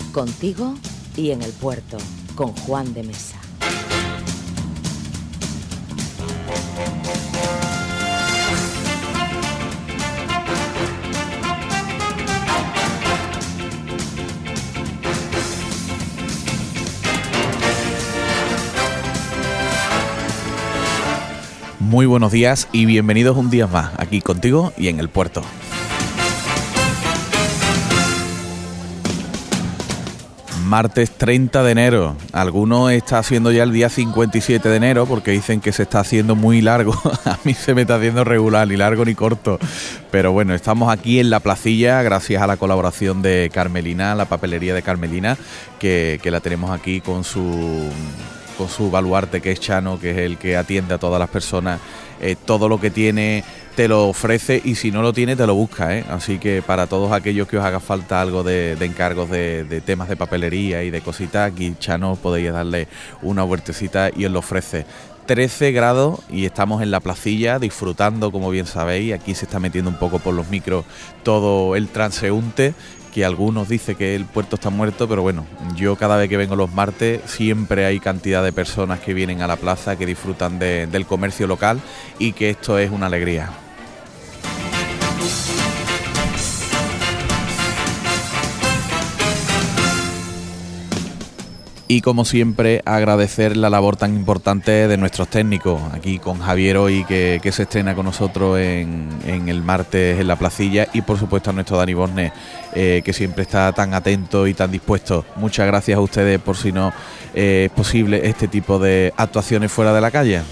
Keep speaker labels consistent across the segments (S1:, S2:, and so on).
S1: Contigo y en el puerto, con Juan de Mesa.
S2: Muy buenos días y bienvenidos un día más aquí contigo y en el puerto. Martes 30 de enero. Algunos está haciendo ya el día 57 de enero porque dicen que se está haciendo muy largo. A mí se me está haciendo regular, ni largo ni corto. Pero bueno, estamos aquí en la placilla gracias a la colaboración de Carmelina, la papelería de Carmelina, que la tenemos aquí con su baluarte, que es Chano, que es el que atiende a todas las personas. Todo lo que tiene te lo ofrece y si no lo tiene te lo busca, ¿eh? Así que para todos aquellos que os haga falta algo de encargos de temas de papelería y de cositas, aquí Chano podéis darle una vueltecita y os lo ofrece. 13 grados y estamos en la placilla disfrutando, como bien sabéis. Aquí se está metiendo un poco por los micros todo el transeúnte, que algunos dicen que el puerto está muerto, pero bueno, yo cada vez que vengo los martes siempre hay cantidad de personas que vienen a la plaza, que disfrutan del comercio local y que esto es una alegría. Y como siempre, agradecer la labor tan importante de nuestros técnicos, aquí con Javier hoy, que se estrena con nosotros en el martes en la placilla, y por supuesto a nuestro Dani Borne, que siempre está tan atento y tan dispuesto. Muchas gracias a ustedes por si no es posible este tipo de actuaciones fuera de la calle.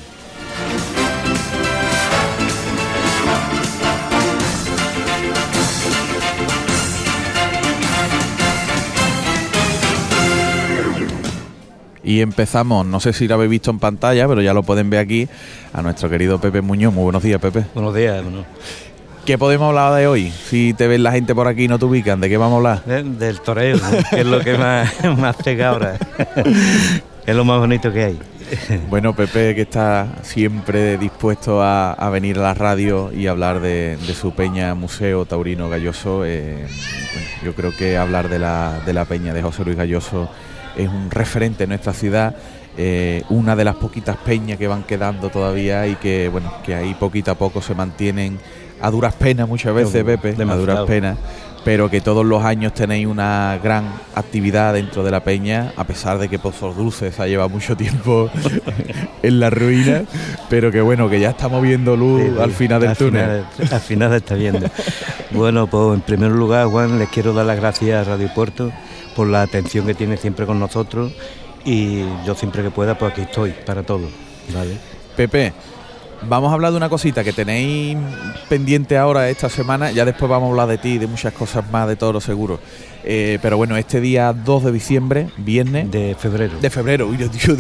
S2: Y empezamos, no sé si lo habéis visto en pantalla, pero ya lo pueden ver aquí, a nuestro querido Pepe Muñoz. Muy buenos días, Pepe.
S3: Buenos días. Bueno.
S2: ¿Qué podemos hablar de hoy? Si te ven la gente por aquí y no te ubican, ¿de qué vamos a hablar?
S3: Del toreo, ¿no? Que es lo que más pega ahora. Es lo más bonito que hay.
S2: Bueno, Pepe, que está siempre dispuesto a venir a la radio y hablar de su peña Museo Taurino Galloso. Bueno, yo creo que hablar de la peña de José Luis Galloso es un referente en nuestra ciudad, una de las poquitas peñas que van quedando todavía y que, bueno, que ahí poquito a poco se mantienen a duras penas muchas veces, Pepe, demasiado. A duras penas, pero que todos los años tenéis una gran actividad dentro de la peña, a pesar de que Pozos Dulces se ha llevado mucho tiempo en la ruina, pero que bueno, que ya estamos viendo luz al final del túnel.
S3: Al final está viendo. Bueno, pues en primer lugar, Juan, les quiero dar las gracias a Radio Puerto por la atención que tiene siempre con nosotros, y yo siempre que pueda, pues aquí estoy para todo, ¿vale?
S2: Pepe, vamos a hablar de una cosita que tenéis pendiente ahora esta semana, ya después vamos a hablar de ti y de muchas cosas más, de todo seguro. Pero bueno, este día 2 de diciembre, viernes...
S3: De febrero.
S2: Uy, tío,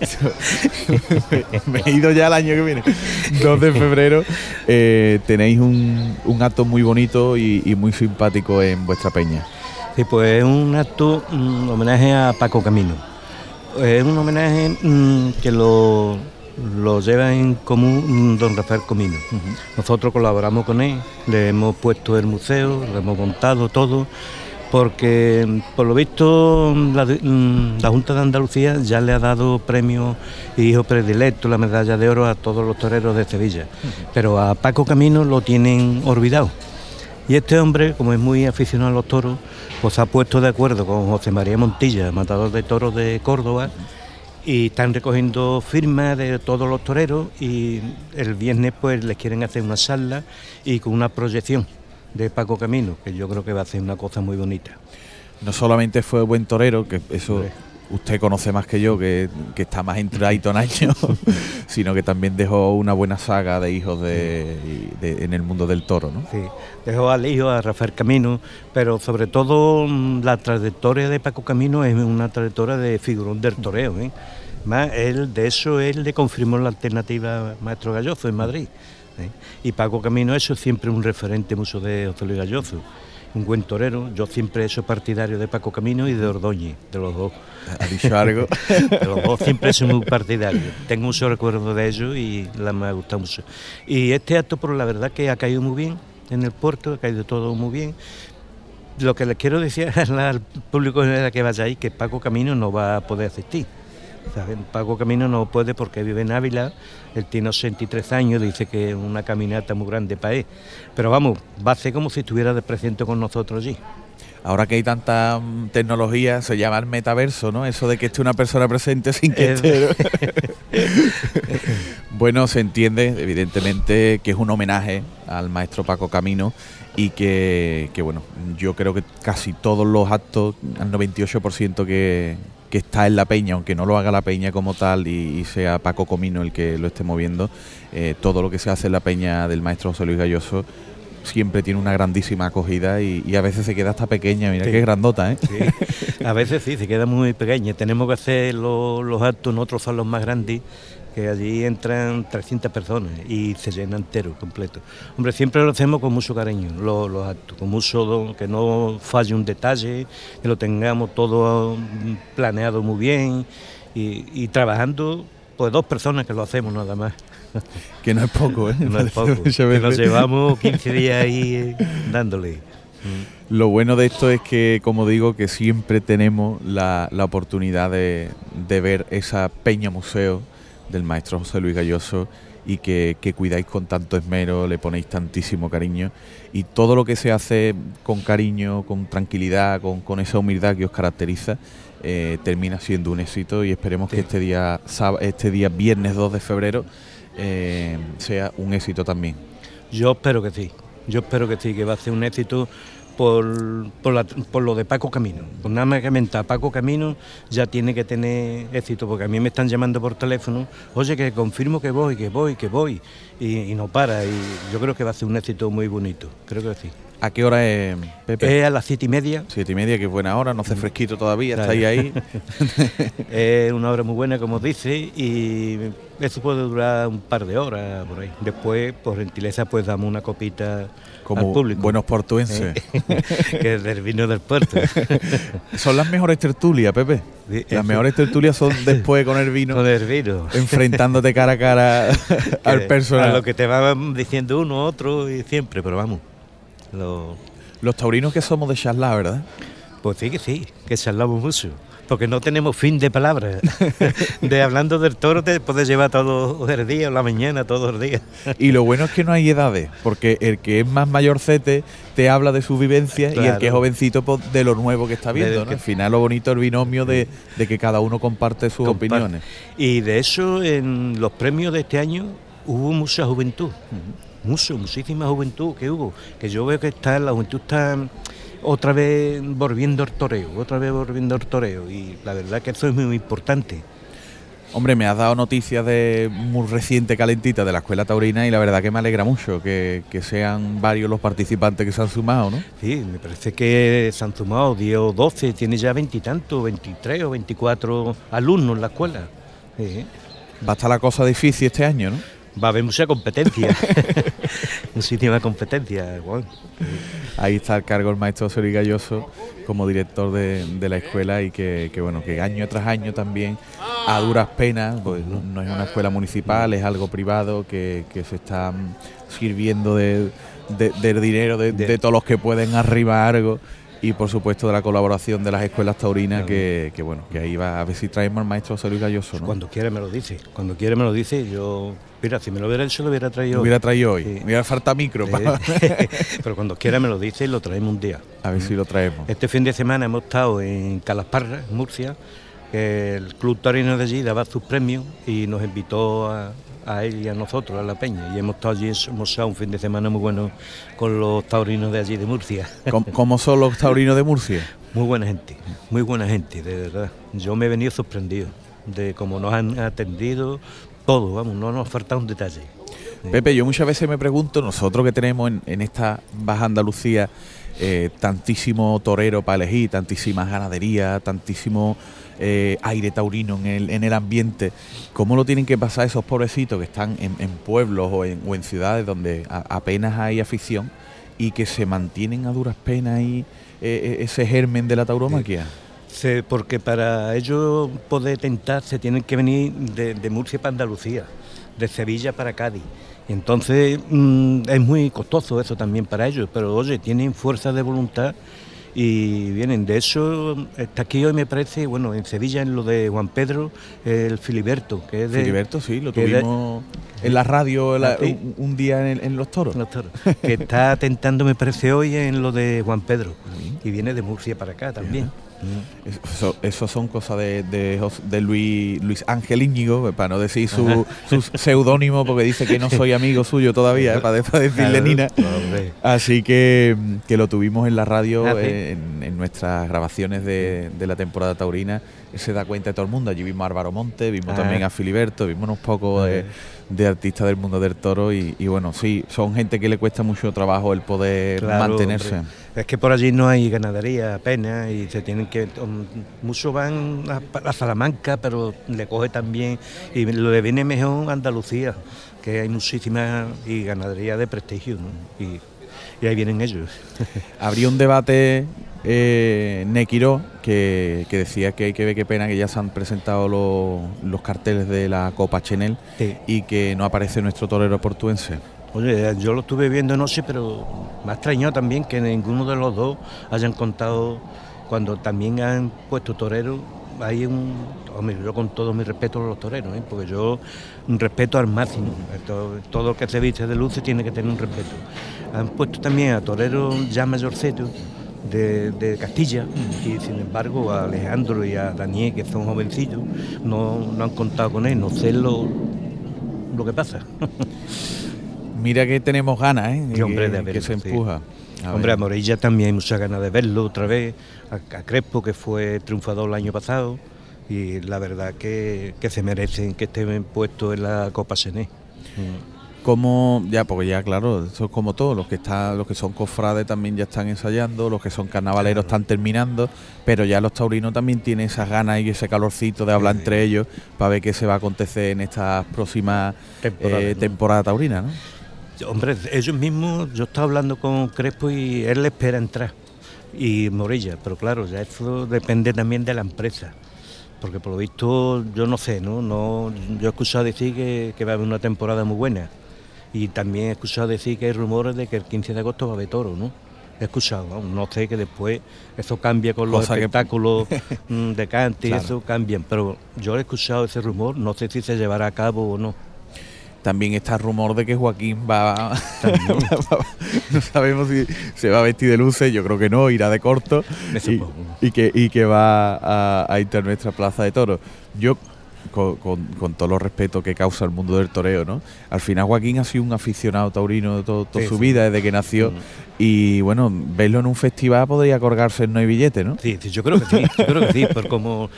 S2: me he ido ya el año que viene. 2 de febrero, tenéis un acto muy bonito y muy simpático en vuestra peña.
S3: Sí, pues es un acto, un homenaje a Paco Camino. Es un homenaje que lo lleva en común don Rafael Comino. Uh-huh. Nosotros colaboramos con él, le hemos puesto el museo, le hemos montado todo, porque por lo visto la Junta de Andalucía ya le ha dado premio hijo predilecto, la medalla de oro a todos los toreros de Sevilla. Uh-huh. Pero a Paco Camino lo tienen olvidado. Y este hombre, como es muy aficionado a los toros, pues se ha puesto de acuerdo con José María Montilla, matador de toros de Córdoba, y están recogiendo firmas de todos los toreros, y el viernes pues les quieren hacer una charla y con una proyección de Paco Camino, que yo creo que va a ser una cosa muy bonita.
S2: No solamente fue buen torero, que eso usted conoce más que yo, que está más entradito en años, sino que también dejó una buena saga de hijos en el mundo del toro, ¿no?
S3: Sí, dejó al hijo, a Rafael Camino, pero sobre todo la trayectoria de Paco Camino es una trayectoria de figurón del toreo, ¿eh? Más, él le confirmó la alternativa Maestro Galloso en Madrid, ¿eh? Y Paco Camino, eso es siempre un referente mucho de José Luis Galloso. Un buen torero. Yo siempre he sido partidario de Paco Camino y de Ordóñez, de los dos.
S2: ¿Ha dicho algo?
S3: De los dos siempre he sido muy partidario. Tengo mucho recuerdo de ellos y me ha gustado mucho. Y este acto, por la verdad, que ha caído muy bien en el puerto, ha caído todo muy bien. Lo que les quiero decir al público que vaya ahí, que Paco Camino no va a poder asistir. ¿Saben? Paco Camino no puede porque vive en Ávila, él tiene 83 años, dice que es una caminata muy grande para él. Pero vamos, va a ser como si estuviera de presente con nosotros allí.
S2: Ahora que hay tanta tecnología, se llama el metaverso, ¿no? Eso de que esté una persona presente sin que esté. Bueno, se entiende, evidentemente, que es un homenaje al maestro Paco Camino y que bueno, yo creo que casi todos los actos, al 98% que está en la peña, aunque no lo haga la peña como tal y sea Paco Camino el que lo esté moviendo, todo lo que se hace en la peña del maestro José Luis Galloso siempre tiene una grandísima acogida y a veces se queda hasta pequeña, mira, sí. Qué grandota, ¿eh?
S3: Sí. A veces sí, se queda muy pequeña. Tenemos que hacer los actos, nosotros son los más grandes, que allí entran 300 personas y se llena entero, completo. Hombre, siempre lo hacemos con mucho cariño, los actos, con mucho, que no falle un detalle, que lo tengamos todo planeado muy bien y trabajando, pues 2 personas que lo hacemos nada más.
S2: Que no es poco, ¿eh?
S3: No es poco, que nos llevamos 15 días ahí dándole.
S2: Lo bueno de esto es que, como digo, que siempre tenemos la oportunidad de ver esa peña museo del maestro José Luis Galloso y que cuidáis con tanto esmero, le ponéis tantísimo cariño y todo lo que se hace con cariño, con tranquilidad, con esa humildad que os caracteriza, termina siendo un éxito y esperemos que este día viernes 2 de febrero sea un éxito también.
S3: Yo espero que sí, que va a ser un éxito por lo de Paco Camino. Por nada más que mentar Paco Camino ya tiene que tener éxito, porque a mí me están llamando por teléfono, oye, que confirmo que voy, y no para, y yo creo que va a ser un éxito muy bonito, creo que sí.
S2: ¿A qué hora es, Pepe?
S3: Es a las 7:30.
S2: 7:30, que es buena hora, no hace fresquito todavía, está ahí.
S3: Es una hora muy buena, como dice, y eso puede durar un par de horas por ahí. Después, por gentileza, pues damos una copita
S2: como
S3: al público.
S2: Buenos portuenses.
S3: Que es del vino del puerto.
S2: Son las mejores tertulias, Pepe. Sí, las mejores tertulias son después con el vino.
S3: Con el vino.
S2: Enfrentándote cara a cara al personal.
S3: A lo que te va diciendo uno, otro, y siempre, pero vamos.
S2: Los taurinos que somos de charlar, ¿verdad?
S3: Pues sí, que charlamos mucho, porque no tenemos fin de palabras. De hablando del toro te puedes llevar todo el día, la mañana, todo el día.
S2: Y lo bueno es que no hay edades, porque el que es más mayorcete te habla de sus vivencias, claro. Y el que es jovencito pues, de lo nuevo que está viendo, ¿no? Al final lo bonito es el binomio de que cada uno comparte sus opiniones.
S3: Y de eso en los premios de este año hubo mucha juventud. Muchísima juventud que hubo, que yo veo que la juventud está otra vez volviendo al toreo, y la verdad que eso es muy importante.
S2: Hombre, me has dado noticias de muy reciente, calentita, de la escuela taurina y la verdad que me alegra mucho que sean varios los participantes que se han sumado, ¿no?
S3: Sí, me parece que se han sumado 10 o 12, tiene ya 20 y tantos, 23 o 24 alumnos en la escuela. Sí.
S2: Va a estar la cosa difícil este año, ¿no?
S3: Va a haber mucha competencia, muchísima competencia. Bueno.
S2: Ahí está al cargo el maestro José Luis Galloso como director de la escuela y que bueno, que año tras año también, a duras penas, pues no es una escuela municipal, es algo privado que se está sirviendo del dinero de todos los que pueden arribar algo. Y por supuesto de la colaboración de las escuelas taurinas, que bueno, que ahí va a ver si traemos al maestro José Luis Galloso, ¿no?
S3: Cuando quiera me lo dice, yo, mira, si me lo hubiera hecho lo hubiera traído hoy.
S2: Lo hubiera traído hoy, sí. Me hubiera falta micro.
S3: Pero cuando quiera me lo dice y lo traemos un día.
S2: A ver si lo traemos.
S3: Este fin de semana hemos estado en Calasparra, en Murcia, que el Club Taurino de allí daba sus premios y nos invitó a él y a nosotros, a la peña, y hemos estado allí, hemos estado un fin de semana muy bueno con los taurinos de allí de Murcia.
S2: ¿Cómo son los taurinos de Murcia?
S3: Muy buena gente, de verdad. Yo me he venido sorprendido de cómo nos han atendido todo, vamos, no nos falta un detalle.
S2: Pepe, yo muchas veces me pregunto, nosotros que tenemos en esta Baja Andalucía tantísimo torero para elegir, tantísimas ganaderías, tantísimo aire taurino en el ambiente, ¿cómo lo tienen que pasar esos pobrecitos que están en pueblos o en ciudades donde apenas hay afición y que se mantienen a duras penas ahí ese germen de la tauromaquia?
S3: Sí, porque para ellos poder tentar se tienen que venir de Murcia para Andalucía, de Sevilla para Cádiz. Y entonces es muy costoso eso también para ellos, pero oye, tienen fuerza de voluntad y vienen. De eso está aquí hoy, me parece, bueno, en Sevilla, en lo de Juan Pedro, el Filiberto, que es de...
S2: Filiberto, sí, lo tuvimos en la radio un día en Los Toros.
S3: Los Toros. Que está tentando, me parece, hoy en lo de Juan Pedro, y viene de Murcia para acá también.
S2: Eso son cosas de Luis Ángel Íñigo, para no decir su seudónimo, porque dice que no soy amigo suyo todavía, para decirle Nina. Así que lo tuvimos en la radio, en nuestras grabaciones de la temporada taurina. Se da cuenta de todo el mundo. Allí vimos a Álvaro Monte, vimos también a Filiberto, vimos unos pocos de artistas del mundo del toro y bueno, sí, son gente que le cuesta mucho trabajo el poder mantenerse.
S3: Hombre. Es que por allí no hay ganadería apenas y se tienen que... Muchos van a Salamanca, pero le coge también, y le viene mejor Andalucía, que hay muchísimas y ganadería de prestigio, ¿no? Y ahí vienen ellos.
S2: Habría un debate, Nequiró, que decía que hay que ver qué pena que ya se han presentado los carteles de la Copa Chenel y que no aparece nuestro torero portuense.
S3: Oye, yo lo estuve viendo anoche, pero me ha extrañado también que ninguno de los dos hayan contado, cuando también han puesto toreros. Hombre, yo con todo mi respeto a los toreros, porque yo respeto al máximo. Todo el que se viste de luces tiene que tener un respeto. Han puesto también a toreros ya mayorcetos de Castilla, y sin embargo a Alejandro y a Daniel, que son jovencillos, no han contado con él. No sé lo que pasa.
S2: Mira que tenemos ganas,
S3: de verlo,
S2: que se empuja.
S3: Hombre, a Morilla también hay muchas ganas de verlo otra vez, a Crespo, que fue triunfador el año pasado, y la verdad que se merecen que estén puestos en la Copa Sené.
S2: Porque ya claro, eso es como todo, los que son cofrades también ya están ensayando, los que son carnavaleros están terminando, pero ya los taurinos también tienen esas ganas y ese calorcito de hablar entre ellos para ver qué se va a acontecer en estas próximas temporadas taurinas, ¿no?
S3: Hombre, ellos mismos, yo estaba hablando con Crespo y él le espera entrar, y Morilla, pero claro, ya eso depende también de la empresa, porque por lo visto, yo no sé, yo he escuchado decir que va a haber una temporada muy buena, y también he escuchado decir que hay rumores de que el 15 de agosto va a haber toro, ¿no? He escuchado, no sé, que después eso cambia con los espectáculos de cante, claro. Y eso cambian, pero yo he escuchado ese rumor, no sé si se llevará a cabo o no.
S2: También está el rumor de que Joaquín va no sabemos si se va a vestir de luces, yo creo que no, irá de corto y que va a ir a nuestra plaza de toros. Yo, con todo los respeto que causa el mundo del toreo, ¿no? Al final Joaquín ha sido un aficionado taurino toda su vida, desde que nació, y bueno, verlo en un festival podría colgarse, no hay billete, ¿no?
S3: Sí, yo creo que sí, por como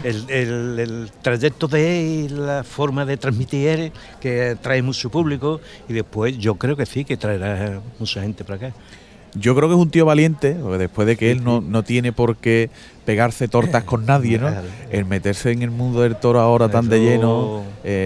S3: el trayecto de él y la forma de transmitir, que trae mucho público, y después yo creo que sí, que traerá mucha gente para acá.
S2: Yo creo que es un tío valiente, porque después de que él no tiene por qué pegarse tortas con nadie, ¿no? Claro. El meterse en el mundo del toro ahora tan de lleno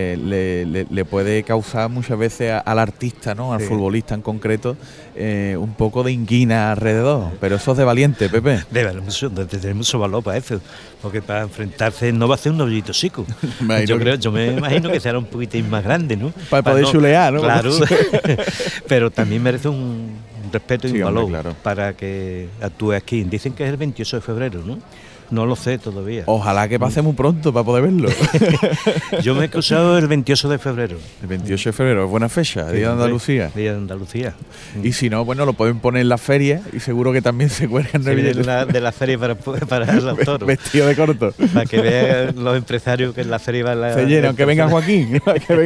S2: le puede causar muchas veces al artista, ¿no? Al futbolista en concreto, un poco de inquina alrededor. Pero eso es de valiente, Pepe.
S3: De tener mucho valor para eso, porque para enfrentarse no va a ser un hoyito chico. Yo me imagino que será un poquitín más grande, ¿no?
S2: Para poder chulear, ¿no?
S3: Claro, pero también merece un respeto y un valor, claro, para que actúe aquí. Dicen que es el 28 de febrero, ¿no? No lo sé todavía.
S2: Ojalá que pase muy pronto para poder verlo.
S3: Yo me he cruzado el 28 de febrero.
S2: El 28 de febrero, es buena fecha, Día de Andalucía.
S3: Día de Andalucía.
S2: Y si no, bueno, lo pueden poner en la feria y seguro que también se cuelgan
S3: de la feria para los toros.
S2: Vestido de corto.
S3: Para que vean los empresarios que en la feria va
S2: se llena, aunque venga Joaquín.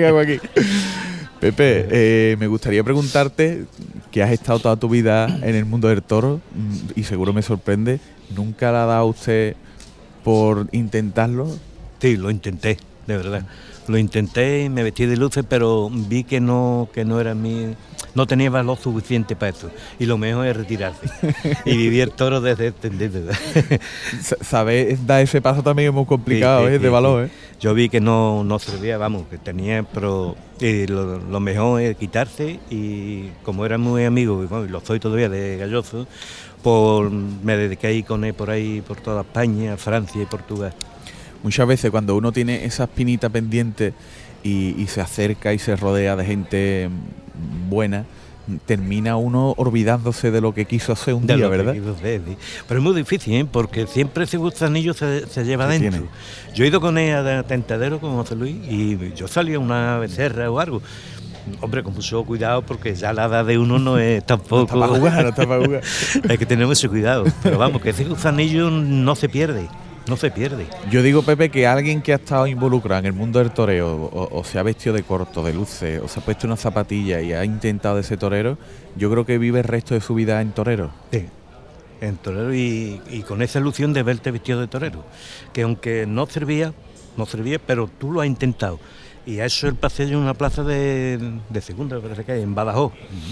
S2: Pepe, me gustaría preguntarte, que has estado toda tu vida en el mundo del toro y seguro me sorprende, ¿nunca le ha dado a usted por intentarlo?
S3: Sí, lo intenté, de verdad. Lo intenté y me vestí de luces, pero vi que no era no tenía valor suficiente para eso. Y lo mejor es retirarse y vivir toro desde extendido.
S2: ¿Sabes? Dar ese paso también es muy complicado, de valor.
S3: Yo vi que no servía, que tenía, pero lo mejor es quitarse, y como era muy amigo, y lo soy todavía de Galloso, me dediqué a ir con él por ahí, por toda España, Francia y Portugal.
S2: Muchas veces cuando uno tiene esa espinita pendiente y se acerca y se rodea de gente buena, termina uno olvidándose de lo que quiso hacer un día, ¿verdad?
S3: Sí. Pero es muy difícil, porque siempre ese gusanillo se lleva dentro.
S2: Tiene.
S3: Yo he ido con ella a Tentadero con José Luis y yo salía una becerra o algo. Hombre, con mucho cuidado, porque ya la edad de uno no es tampoco...
S2: No está para jugar.
S3: Hay que tener mucho cuidado. Pero vamos, que ese gusanillo no se pierde. No se pierde.
S2: Yo digo, Pepe, que alguien que ha estado involucrado en el mundo del toreo, o se ha vestido de corto, de luces, o se ha puesto una zapatilla y ha intentado de ser torero, yo creo que vive el resto de su vida en torero.
S3: Sí, en torero y con esa ilusión de verte vestido de torero. Que aunque no servía, pero tú lo has intentado. Y a eso el paseo en una plaza de segunda, parece que hay, en Badajoz.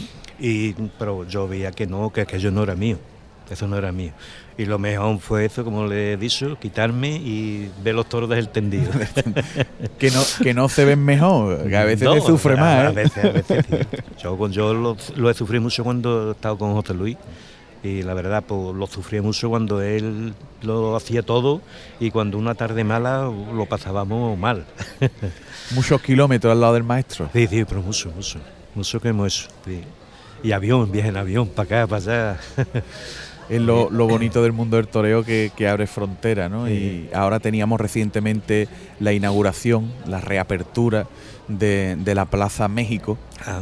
S3: Pero yo veía que aquello no era mío. Eso no era mío. Y lo mejor fue eso, como le he dicho, quitarme y ver los toros desde el tendido.
S2: que no se ven mejor, que a veces te sufre más, ¿eh?
S3: A veces sí. Yo lo he sufrido mucho cuando he estado con José Luis. Y la verdad, pues lo sufrí mucho cuando él lo hacía todo y cuando una tarde mala lo pasábamos mal.
S2: Muchos kilómetros al lado del maestro.
S3: Sí, pero mucho que hemos hecho. Sí. Y viaje en avión, para acá, para allá.
S2: Es lo bonito del mundo del toreo que abre fronteras, ¿no? Sí. Y ahora teníamos recientemente la inauguración, la reapertura de la Plaza México.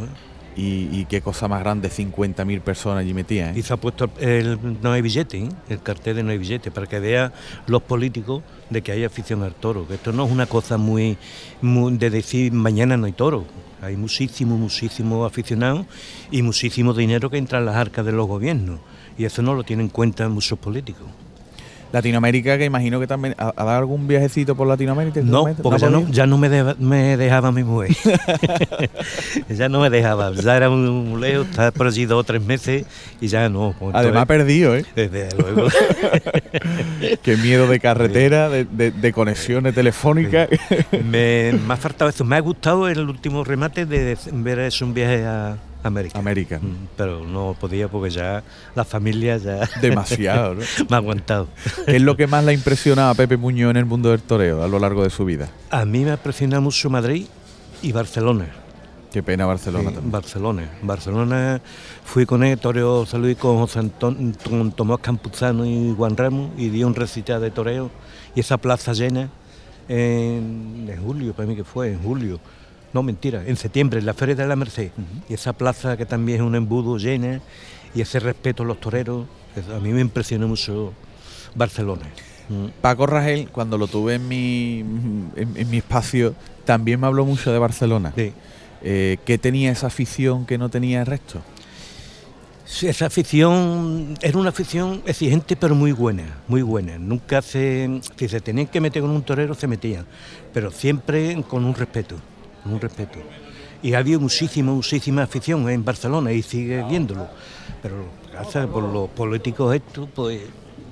S2: Y qué cosa más grande, 50.000 personas allí metidas, ¿eh?
S3: Y se ha puesto no hay billete, ¿eh? El cartel de no hay billete, para que vean los políticos de que hay afición al toro. Que esto no es una cosa muy de decir mañana no hay toro. Hay muchísimos aficionados y muchísimo dinero que entra en las arcas de los gobiernos. Y eso no lo tienen en cuenta muchos políticos.
S2: Latinoamérica, que imagino que también... ¿Ha dado algún viajecito por Latinoamérica?
S3: No, porque ya no me dejaba mi mujer. Ya no me dejaba, ya era muy lejos, estaba por allí 2 o 3 meses y ya no.
S2: Además perdido, ¿eh?
S3: Desde luego.
S2: Qué miedo de carretera, de conexiones telefónicas.
S3: Me ha faltado eso, me ha gustado el último remate de ver eso, un viaje a América. Pero no podía porque ya la familia ya...
S2: Demasiado, ¿no?
S3: Me ha aguantado.
S2: ¿Qué es lo que más le ha impresionado a Pepe Muñoz en el mundo del toreo a lo largo de su vida?
S3: A mí me ha impresionado mucho Madrid y Barcelona.
S2: Qué pena Barcelona también.
S3: Barcelona fui con él, toreo salud con con Tomás Campuzano y Juan Ramos y di un recital de toreo y esa plaza llena en julio, para mí que fue, en julio. No, mentira, en septiembre, en la Feria de la Merced. Y esa plaza que también es un embudo llena y ese respeto a los toreros, a mí me impresionó mucho Barcelona.
S2: Paco Ragel, cuando lo tuve en mi espacio, también me habló mucho de Barcelona.
S3: Sí.
S2: ¿Qué tenía esa afición que no tenía el resto?
S3: Sí, esa afición era una afición exigente pero muy buena. Nunca si se tenían que meter con un torero se metían, pero siempre con un respeto. Y había muchísima afición en Barcelona y sigue viéndolo, pero gracias por los políticos estos, pues,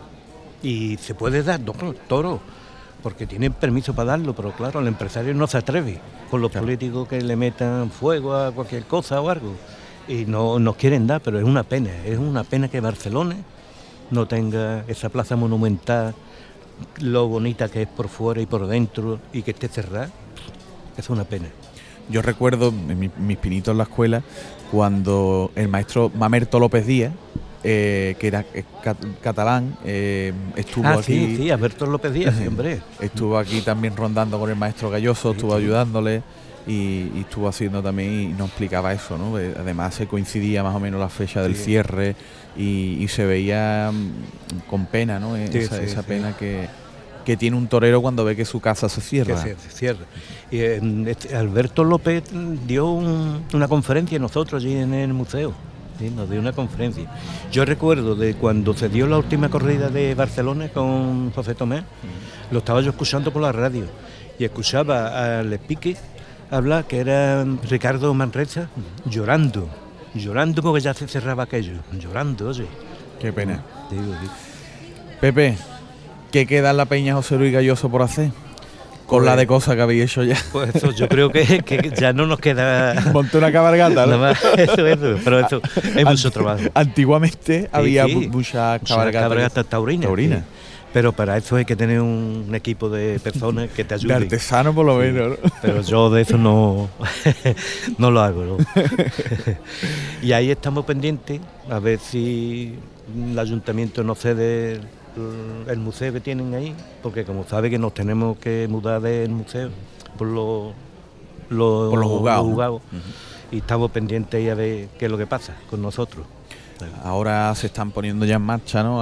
S3: y se puede dar toro, porque tienen permiso para darlo, pero claro, el empresario no se atreve con los políticos que le metan fuego a cualquier cosa o algo, y no nos quieren dar, pero es una pena que Barcelona no tenga esa plaza monumental, lo bonita que es por fuera y por dentro, y que esté cerrada. Es una pena.
S2: Yo recuerdo en mis pinitos en la escuela cuando el maestro Mamerto López Díaz, que era catalán, estuvo aquí.
S3: Sí, Mamerto López Díaz, sí, hombre.
S2: Estuvo aquí también rondando con el maestro Galloso, estuvo ayudándole y estuvo haciendo también y nos explicaba eso, ¿no? Además se coincidía más o menos la fecha del cierre y se veía con pena, ¿no? Esa pena que tiene un torero cuando ve que su casa se cierra.
S3: Que se cierra. Y Alberto López dio una conferencia nosotros allí en el museo. Sí, nos dio una conferencia. Yo recuerdo de cuando se dio la última corrida de Barcelona con José Tomás, lo estaba yo escuchando por la radio y escuchaba al Pique hablar, que era Ricardo Manresa, llorando porque ya se cerraba aquello, llorando, oye.
S2: Qué pena.
S3: Digo.
S2: Pepe, ¿qué queda en la Peña José Luis Galloso por hacer? Con la de cosas que habéis hecho ya.
S3: Pues eso, yo creo que ya no nos queda...
S2: Monté una cabalgata, ¿no?
S3: Nada más, eso, pero eso es mucho trabajo.
S2: Antiguamente había muchas cabalgatas
S3: taurinas. Sí. pero para eso hay que tener un equipo de personas que te
S2: De
S3: ayuden.
S2: artesano por lo menos, ¿no?
S3: Pero yo de eso no, no lo hago, ¿no? Y ahí estamos pendientes a ver si el ayuntamiento nos cede el museo que tienen ahí, porque como sabe que nos tenemos que mudar del museo por los juzgados, y estamos pendientes ahí a ver qué es lo que pasa con nosotros.
S2: Ahora se están poniendo ya en marcha, ¿no?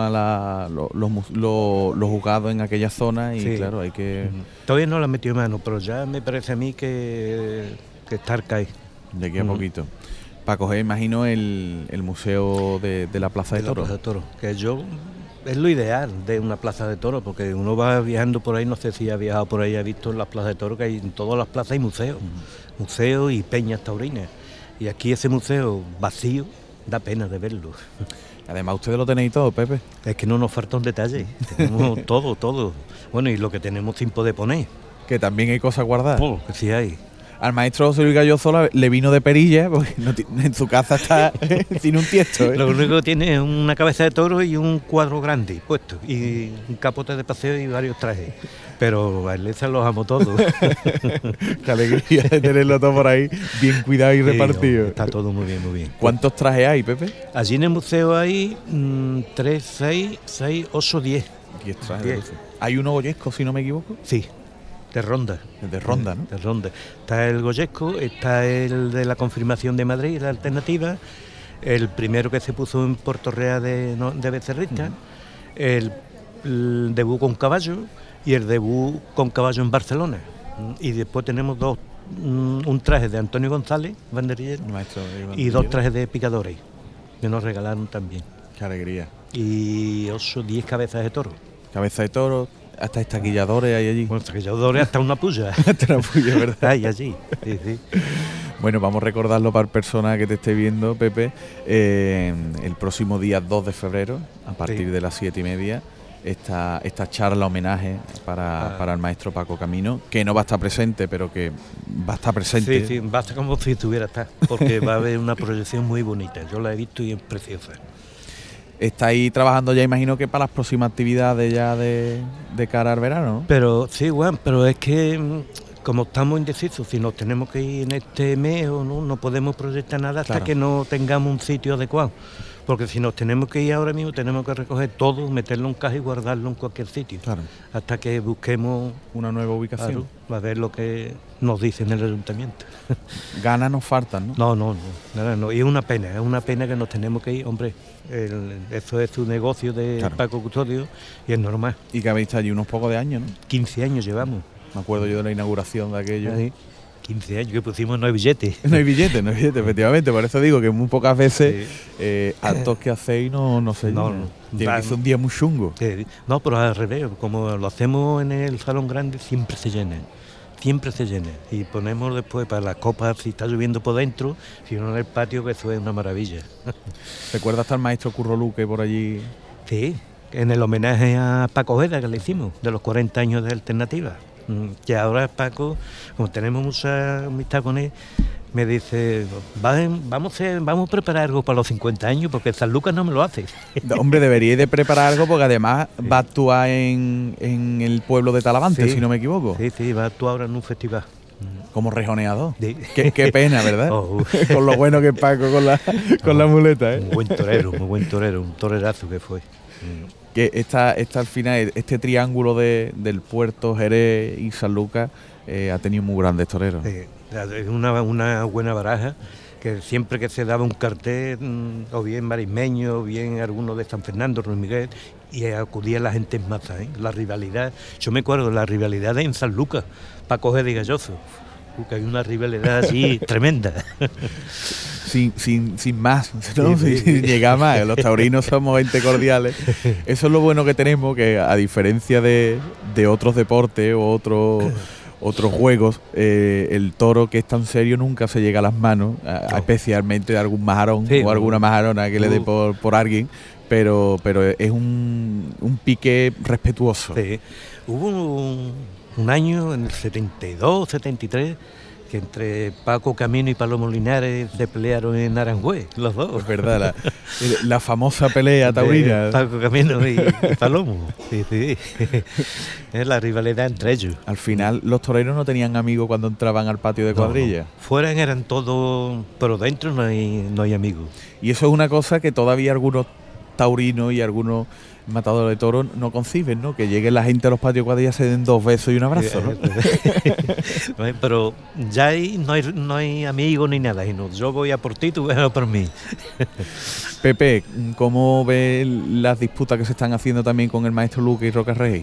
S2: Los juzgados en aquella zona y
S3: Sí.
S2: claro, hay que...
S3: Todavía no la han metido en mano, pero ya me parece a mí que está arcaico.
S2: De aquí a poquito. Para coger, imagino, el museo de la Plaza de
S3: La
S2: Toros.
S3: Plaza de Toros, que es lo ideal de una plaza de toros, porque uno va viajando por ahí, no sé si ha viajado por ahí, ha visto en las plazas de toros que hay en todas las plazas hay museos, museos y peñas taurinas. Y aquí ese museo vacío da pena de verlo.
S2: Además, ustedes lo tenéis todo, Pepe.
S3: Es que no nos falta un detalle, tenemos todo. Bueno, y lo que tenemos sin poder poner,
S2: Que también hay cosas guardadas.
S3: que sí hay.
S2: Al maestro José Luis Galloso le vino de perilla, porque en su casa está sin un tiesto, ¿eh?
S3: Lo único que tiene es una cabeza de toro y un cuadro grande puesto, y un capote de paseo y varios trajes. Pero a él se los amo todos.
S2: Qué alegría de tenerlo todo por ahí, bien cuidado y
S3: Sí,
S2: repartido.
S3: está todo muy bien, muy bien.
S2: ¿Cuántos trajes hay, Pepe?
S3: Allí en el museo hay 3, 6, 8, 10.
S2: 10 trajes.
S3: 10.
S2: Hay uno goyesco, si no me equivoco.
S3: Sí, de ronda.
S2: De ronda, ¿no?
S3: De ronda. Está el goyesco, está el de la confirmación de Madrid, la alternativa, el primero que se puso en Puerto Real de Becerrita, el debut con caballo y el debut con caballo en Barcelona. Y después tenemos un traje de Antonio González, banderillero,
S2: El maestro
S3: y 2 trajes de picadores, que nos regalaron también.
S2: Qué alegría.
S3: Y 8, 10 cabezas de toro.
S2: Cabeza de toro, hasta estaquilladores hay allí.
S3: Bueno, taquilladores hasta una puya.
S2: Hasta una puya, ¿verdad?
S3: Hay allí, sí, sí.
S2: Bueno, vamos a recordarlo para persona que te esté viendo, Pepe. El próximo día 2 de febrero, a partir de las 7:30, esta charla homenaje para el maestro Paco Camino, que no va a estar presente, pero que va a estar presente.
S3: Sí, basta como si estuviera acá, porque va a haber una proyección muy bonita. Yo la he visto y es preciosa.
S2: Estáis trabajando ya, imagino que para las próximas actividades ya de cara al verano, ¿no?
S3: Pero sí, Juan, pero es que como estamos indecisos, si nos tenemos que ir en este mes o no podemos proyectar nada hasta que no tengamos un sitio adecuado. Porque si nos tenemos que ir ahora mismo, tenemos que recoger todo, meterlo en caja y guardarlo en cualquier sitio.
S2: Claro.
S3: Hasta que busquemos
S2: Una nueva ubicación.
S3: a ver lo que nos dicen en el ayuntamiento.
S2: Ganas nos faltan, ¿no?
S3: No. Y es una pena que nos tenemos que ir, hombre. Eso es un negocio de Paco Custodio y es normal.
S2: Y que habéis estado allí unos pocos de años, ¿no?
S3: 15 años llevamos.
S2: Me acuerdo yo de la inauguración de aquello.
S3: Ahí, 15 años que pusimos, no hay billete.
S2: No hay billete, efectivamente. Por eso digo que muy pocas veces actos que hacéis no sé. Tiene que ser un día muy chungo.
S3: No, pero al revés, como lo hacemos en el salón grande, siempre se llena. Y ponemos después para las copas, si está lloviendo por dentro, si no en el patio, que eso es una maravilla.
S2: ¿Recuerdas hasta el maestro Curro Luque por allí?
S3: Sí, en el homenaje a Paco Ojeda que le hicimos, de los 40 años de Alternativa. Que ahora Paco, como tenemos mucha amistad con él, me dice, vamos a preparar algo para los 50 años, porque San Lucas no me lo hace.
S2: Hombre, deberíais de preparar algo, porque además va a actuar en el pueblo de Talavante, si no me equivoco.
S3: Sí, va a actuar ahora en un festival.
S2: Como rejoneador.
S3: Sí.
S2: Qué pena, ¿verdad? Con lo bueno que es Paco con la muleta, ¿eh?
S3: Muy buen torero, un torerazo que fue.
S2: Que esta al final, este triángulo del Puerto, Jerez y San Lucas ha tenido muy grandes toreros.
S3: Es una buena baraja, que siempre que se daba un cartel, o bien marismeño, o bien alguno de San Fernando, Ruiz Miguel, y acudía la gente en masa, ¿eh? La rivalidad, yo me acuerdo de la rivalidad en San Lucas, Paco Ojeda y Galloso, que hay una rivalidad así tremenda.
S2: Sin más, ¿no? Sin llegar más. Los taurinos somos gente cordiales. Eso es lo bueno que tenemos, que a diferencia de otros deportes o otros juegos, el toro, que es tan serio, nunca se llega a las manos, especialmente de algún majarón o alguna majarona que le dé por alguien, pero es un pique respetuoso.
S3: Sí. Hubo un año, en el 72, 73, que entre Paco Camino y Palomo Linares se pelearon en Aranjuez, los dos.
S2: Es verdad, la famosa pelea taurina.
S3: De Paco Camino y Palomo. Sí, sí. Es la rivalidad entre ellos.
S2: Al final, los toreros no tenían amigos cuando entraban al patio de cuadrilla.
S3: No. Fuera eran todos, pero dentro no hay amigos.
S2: Y eso es una cosa que todavía algunos taurinos y algunos matadores de toros no conciben, ¿no? Que llegue la gente a los patios de cuadrilla, se den 2 besos y un abrazo, ¿no?
S3: Pero ya ahí no hay amigos ni nada, sino yo voy a por ti, tú vas a por mí.
S2: Pepe, ¿cómo ves las disputas que se están haciendo también con el maestro Luque y Roca Rey?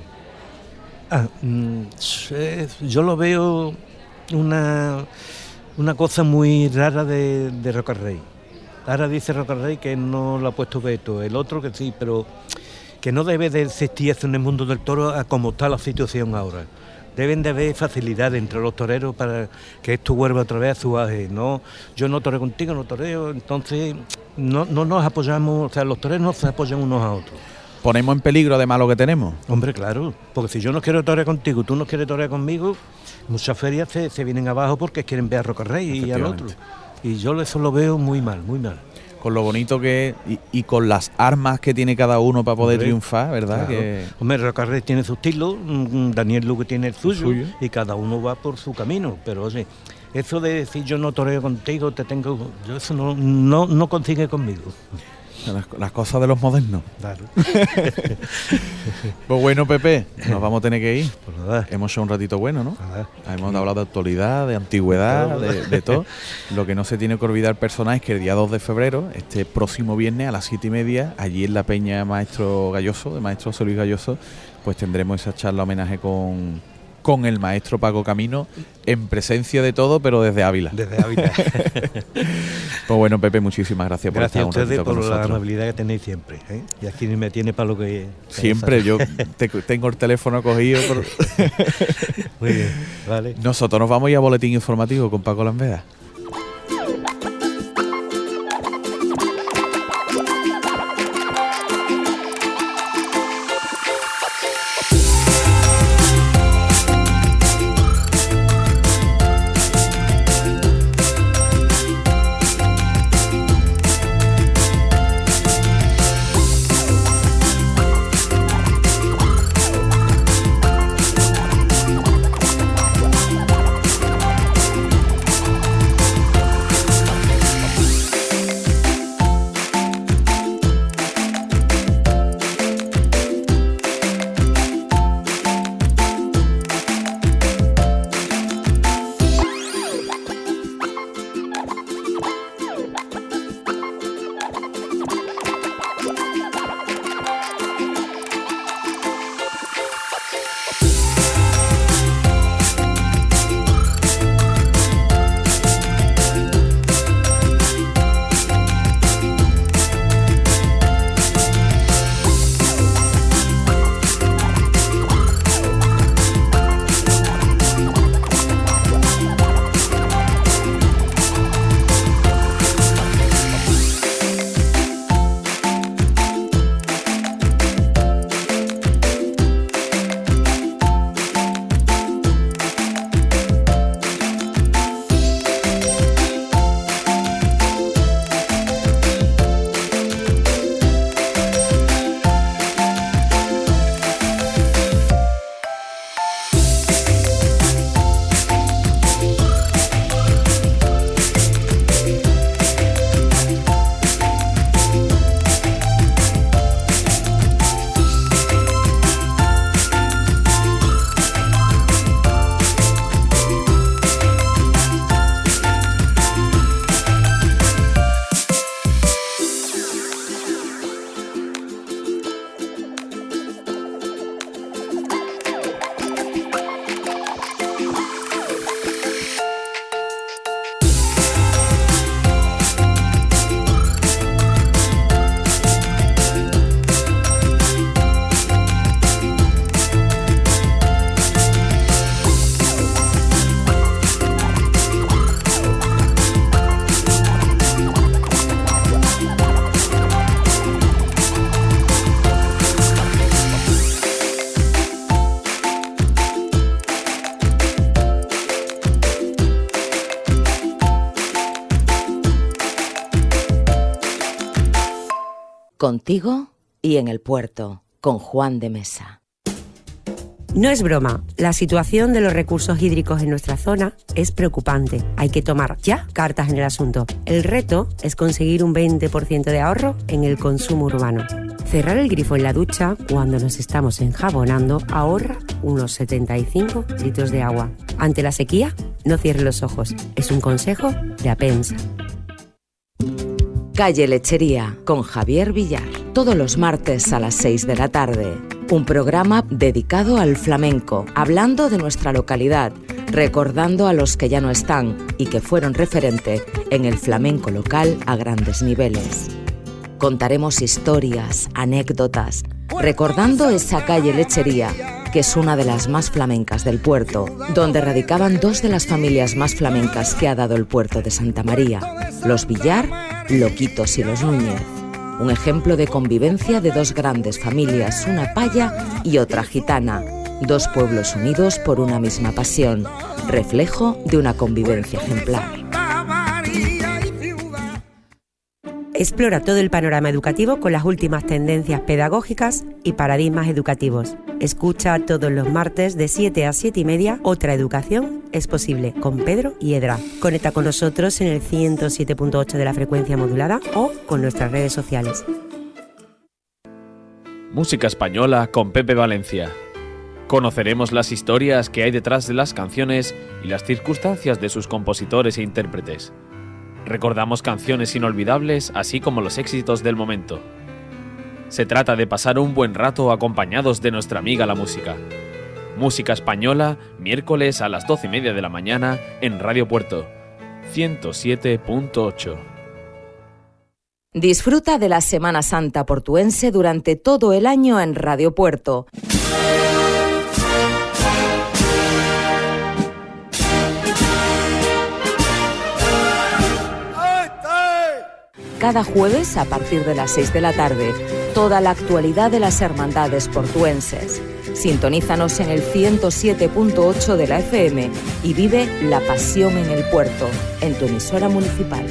S3: Yo lo veo una cosa muy rara de Roca Rey. Ahora dice Roca Rey que no lo ha puesto veto, el otro que sí, pero que no debe de existir eso en el mundo del toro a como está la situación ahora. Deben de haber facilidad entre los toreros para que esto vuelva otra vez a su auge. No, yo no toreo contigo, no toreo, entonces no nos apoyamos, o sea, los toreros no se apoyan unos a otros.
S2: ¿Ponemos en peligro además lo que tenemos?
S3: Hombre, claro, porque si yo no quiero torear contigo, tú no quieres torear conmigo, muchas ferias se vienen abajo porque quieren ver a Roca Rey y al otro. Y yo eso lo veo muy mal, muy mal.
S2: Con lo bonito que es y con las armas que tiene cada uno para poder triunfar, ¿verdad?
S3: Claro. Hombre, Roca Rey tiene su estilo, Daniel Luque tiene el suyo, y cada uno va por su camino. Pero oye, eso de decir yo no toreo contigo, yo eso no consigue conmigo.
S2: Las cosas de los modernos.
S3: Claro.
S2: Pues bueno, Pepe, nos vamos a tener que ir.
S3: Pues nada.
S2: Hemos hecho un ratito bueno, ¿no?
S3: Nada.
S2: Hemos hablado de actualidad, de antigüedad, de todo. Lo que no se tiene que olvidar personal es que el día 2 de febrero, este próximo viernes a las 7:30, allí en la Peña Maestro Galloso, de Maestro José Luis Galloso, pues tendremos esa charla homenaje con el maestro Paco Camino, en presencia de todo, pero desde Ávila.
S3: Desde Ávila.
S2: Pues bueno, Pepe, muchísimas gracias por estar un ratito con nosotros.
S3: Gracias a ustedes por la amabilidad que tenéis siempre, ¿eh? Y aquí me tiene para lo que...
S2: Siempre, yo tengo el teléfono cogido.
S3: Muy bien, vale.
S2: Nosotros nos vamos a ir a Boletín Informativo con Paco Lambeda.
S1: Contigo y en el puerto, con Juan de Mesa.
S4: No es broma, la situación de los recursos hídricos en nuestra zona es preocupante. Hay que tomar ya cartas en el asunto. El reto es conseguir un 20% de ahorro en el consumo urbano. Cerrar el grifo en la ducha cuando nos estamos enjabonando ahorra unos 75 litros de agua. Ante la sequía, no cierre los ojos. Es un consejo de Apensa.
S1: Calle Lechería, con Javier Villar. Todos los martes a las 6 de la tarde. Un programa dedicado al flamenco, hablando de nuestra localidad, recordando a los que ya no están y que fueron referente en el flamenco local a grandes niveles. Contaremos historias, anécdotas, recordando esa calle Lechería, que es una de las más flamencas del puerto, donde radicaban dos de las familias más flamencas que ha dado el puerto de Santa María, los Villar, Loquitos y los Núñez. Un ejemplo de convivencia de dos grandes familias, una paya y otra gitana, dos pueblos unidos por una misma pasión, reflejo de una convivencia ejemplar.
S4: Explora todo el panorama educativo con las últimas tendencias pedagógicas y paradigmas educativos. Escucha todos los martes de 7 a 7 y media Otra Educación es Posible con Pedro Hiedra. Conecta con nosotros en el 107.8 de la frecuencia modulada o con nuestras redes sociales.
S5: Música española con Pepe Valencia. Conoceremos las historias que hay detrás de las canciones y las circunstancias de sus compositores e intérpretes. Recordamos canciones inolvidables, así como los éxitos del momento. Se trata de pasar un buen rato acompañados de nuestra amiga la música. Música española, miércoles a las 12:30 de la mañana en Radio Puerto, 107.8.
S1: Disfruta de la Semana Santa portuense durante todo el año en Radio Puerto. Cada jueves, a partir de las 6 de la tarde, toda la actualidad de las hermandades portuenses. Sintonízanos en el 107.8 de la FM y vive la pasión en el puerto, en tu emisora municipal.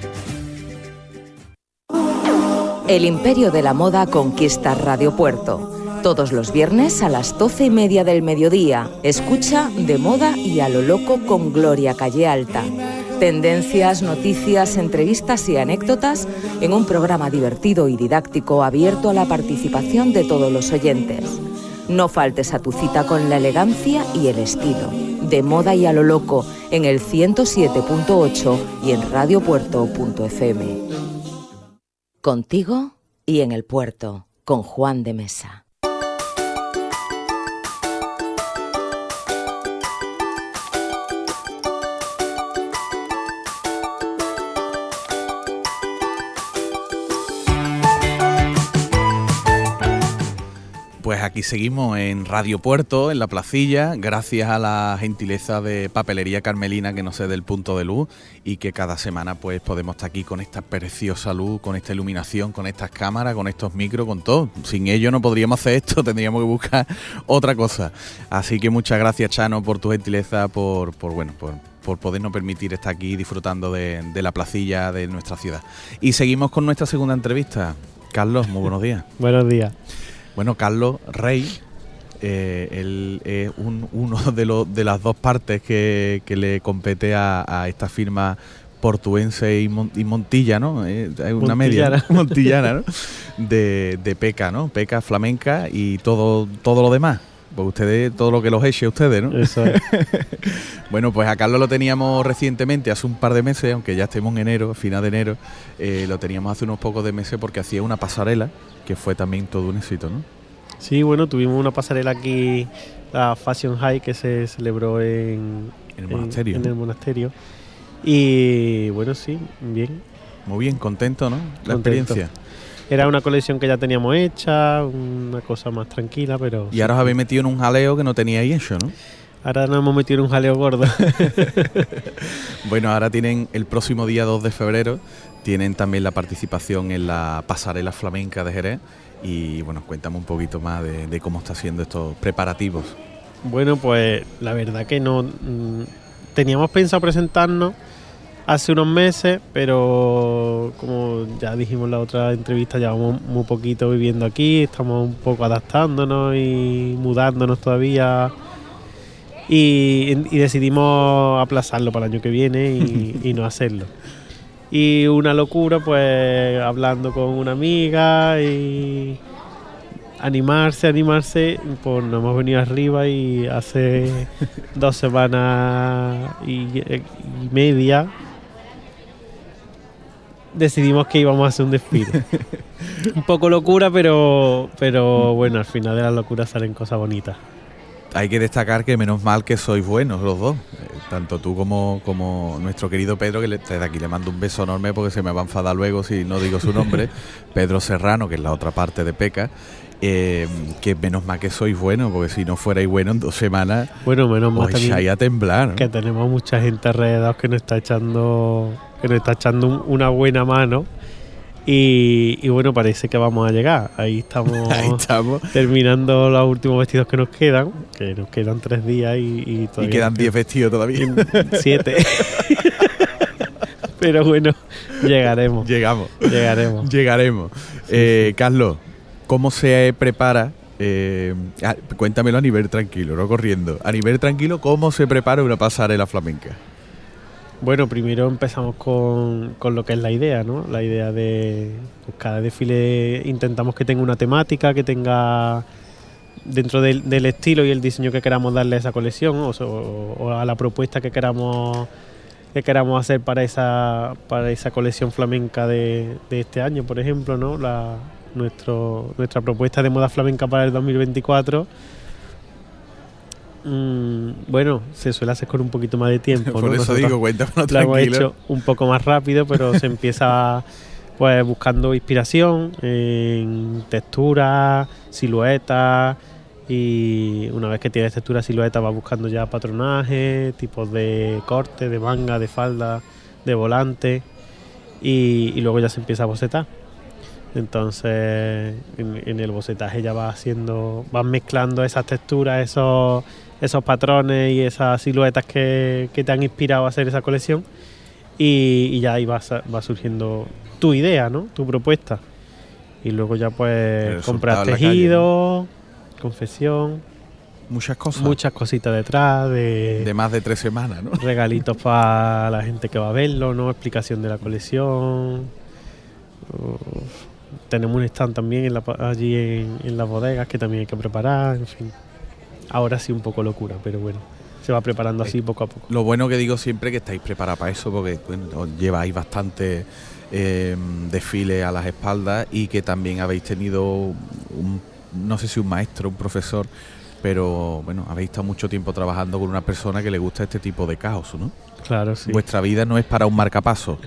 S1: El imperio de la moda conquista Radio Puerto. Todos los viernes a las 12:30 del mediodía, escucha De Moda y a lo Loco con Gloria Calle Alta. Tendencias, noticias, entrevistas y anécdotas en un programa divertido y didáctico abierto a la participación de todos los oyentes. No faltes a tu cita con la elegancia y el estilo. De Moda y a lo Loco en el 107.8 y en radiopuerto.fm. Contigo y en el puerto, con Juan de Mesa.
S2: Pues aquí seguimos en Radio Puerto, en la placilla, gracias a la gentileza de Papelería Carmelina, que nos cede el punto de luz y que cada semana pues podemos estar aquí con esta preciosa luz, con esta iluminación, con estas cámaras, con estos micros, con todo. Sin ello no podríamos hacer esto, tendríamos que buscar otra cosa. Así que muchas gracias, Chano, por tu gentileza, por podernos permitir estar aquí disfrutando de la placilla de nuestra ciudad. Y seguimos con nuestra segunda entrevista. Carlos, muy buenos días.
S6: Buenos días.
S2: Bueno, Carlos Rey, él es uno de las dos partes que le compete a esta firma portuense y Montilla, ¿no? Hay una media, ¿no? Montillana, ¿no? De Peca, ¿no? Peca, flamenca y todo lo demás. Pues ustedes, todo lo que los eche ustedes, ¿no?
S6: Eso es.
S2: Bueno, pues a Carlos lo teníamos recientemente, hace un par de meses, aunque ya estemos en enero, final de enero, lo teníamos hace unos pocos de meses porque hacía una pasarela que fue también todo un éxito, ¿no?
S6: Sí, bueno, tuvimos una pasarela aquí, la Fashion High, que se celebró en
S2: el monasterio.
S6: En el monasterio. Y bueno, sí, bien.
S2: Muy bien, contento, ¿no? La experiencia.
S6: Era una colección que ya teníamos hecha, una cosa más tranquila, pero...
S2: Y ahora os habéis metido en un jaleo que no teníais hecho, ¿no?
S6: Ahora nos hemos metido en un jaleo gordo.
S2: Bueno, ahora tienen el próximo día 2 de febrero, tienen también la participación en la pasarela flamenca de Jerez. Y bueno, cuéntame un poquito más de cómo está haciendo estos preparativos.
S6: Bueno, pues la verdad que no... teníamos pensado presentarnos hace unos meses, pero como ya dijimos en la otra entrevista, llevamos muy poquito viviendo aquí, estamos un poco adaptándonos y mudándonos todavía y decidimos aplazarlo para el año que viene y no hacerlo. Y una locura, pues hablando con una amiga y animarse, pues nos hemos venido arriba y hace 2 semanas y media decidimos que íbamos a hacer un desfile. Un poco locura, pero bueno, al final de la locura salen cosas bonitas.
S2: Hay que destacar que menos mal que sois buenos los dos, tanto tú como nuestro querido Pedro, que desde aquí le mando un beso enorme porque se me va a enfadar luego si no digo su nombre, Pedro Serrano, que es la otra parte de Peca, que menos mal que sois buenos, porque si no fuerais buenos en 2 semanas,
S6: bueno, menos mal
S2: os
S6: también
S2: echáis a temblar, ¿no?
S6: Que tenemos mucha gente alrededor que nos está echando una buena mano. Y bueno, parece que vamos a llegar. Ahí estamos terminando los últimos vestidos que nos quedan 3 días y todavía...
S2: Y quedan 10 vestidos todavía.
S6: 7. Pero bueno, llegaremos.
S2: Llegaremos. Carlos, ¿cómo se prepara? Cuéntamelo a nivel tranquilo, no corriendo. A nivel tranquilo, ¿cómo se prepara una pasarela flamenca?
S6: Bueno, primero empezamos con lo que es la idea, ¿no? La idea de pues cada desfile intentamos que tenga una temática, que tenga dentro del estilo y el diseño que queramos darle a esa colección o a la propuesta que queramos hacer para esa colección flamenca de este año, por ejemplo, ¿no? Nuestra propuesta de moda flamenca para el 2024. Bueno, se suele hacer con un poquito más de tiempo.
S2: Por
S6: ¿no?
S2: eso
S6: Nosotros
S2: digo, cuéntamelo
S6: lo hemos
S2: tranquilo.
S6: hecho un poco más rápido, pero se empieza pues buscando inspiración en textura, silueta, y una vez que tienes textura, silueta, vas buscando ya patronajes, tipos de corte, de manga, de falda, de volante, y luego ya se empieza a bocetar. Entonces en el bocetaje ya vas mezclando esas texturas, esos patrones y esas siluetas que te han inspirado a hacer esa colección, y ya ahí va surgiendo tu idea, ¿no? Tu propuesta. Y luego ya pues compras tejido, calle, ¿no? Confección,
S2: muchas
S6: cositas detrás de
S2: más de 3 semanas, ¿no?
S6: Regalitos para la gente que va a verlo, ¿no? Explicación de la colección. Tenemos un stand también allí en las bodegas que también hay que preparar, en fin. Ahora sí un poco locura, pero bueno, se va preparando así poco a poco.
S2: Lo bueno que digo siempre que estáis preparados para eso, porque bueno, os lleváis bastante desfile a las espaldas, y que también habéis tenido no sé si un maestro, un profesor, pero bueno, habéis estado mucho tiempo trabajando con una persona que le gusta este tipo de caos, ¿no?
S6: Claro, sí.
S2: Vuestra vida no es para un marcapaso.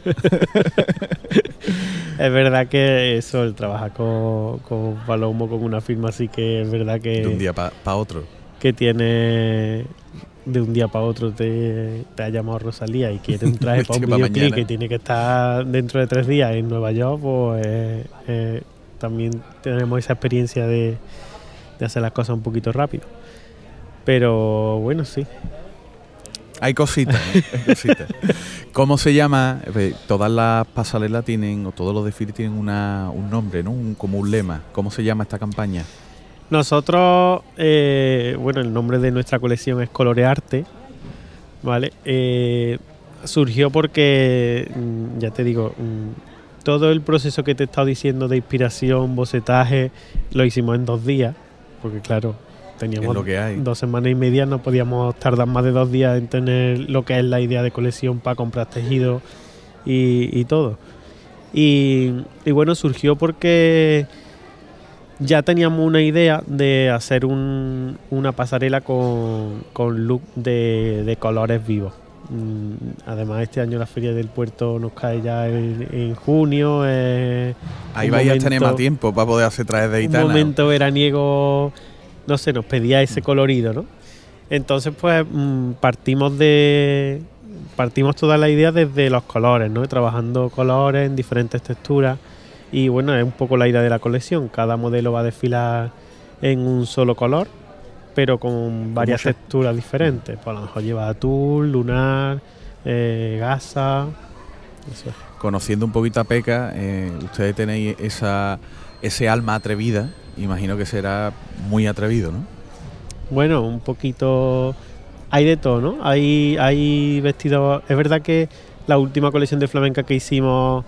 S6: Es verdad que eso, el trabajar con Palomo, con una firma así, que es verdad que...
S2: De un día para otro.
S6: Que tiene... De un día para otro te ha llamado Rosalía y quiere un traje para un videoclip que tiene que estar dentro de 3 días en Nueva York, pues también tenemos esa experiencia de hacer las cosas un poquito rápido. Pero bueno, sí.
S2: Hay cositas, ¿no? Hay cositas. ¿Cómo se llama? Todas las pasarelas tienen, o todos los desfiles tienen un nombre, ¿no? Como un lema. ¿Cómo se llama esta campaña?
S6: Nosotros, bueno, el nombre de nuestra colección es Colorearte, ¿vale? Surgió porque, ya te digo, todo el proceso que te he estado diciendo de inspiración, bocetaje, lo hicimos en 2 días, porque claro, teníamos 2 semanas y media, no podíamos tardar más de 2 días en tener lo que es la idea de colección para comprar tejido y todo. Y bueno, surgió porque ya teníamos una idea de hacer una pasarela con look de colores vivos. Además, este año la Feria del Puerto nos cae ya en junio.
S2: Ahí vais a tener más tiempo para poder hacer trajes de gitana.
S6: Un momento veraniego, no sé, nos pedía ese colorido, ¿no? Entonces, pues partimos toda la idea desde los colores, ¿no? Trabajando colores en diferentes texturas. Y bueno, es un poco la idea de la colección. Cada modelo va a desfilar en un solo color, pero con varias texturas diferentes. Pues a lo mejor lleva azul, lunar, gasa, Eso es.
S2: Conociendo un poquito a Peca, ustedes tenéis ese alma atrevida, imagino que será muy atrevido, ¿no?
S6: Bueno, un poquito... Hay de todo, ¿no? Hay vestidos... Es verdad que la última colección de flamenca que hicimos...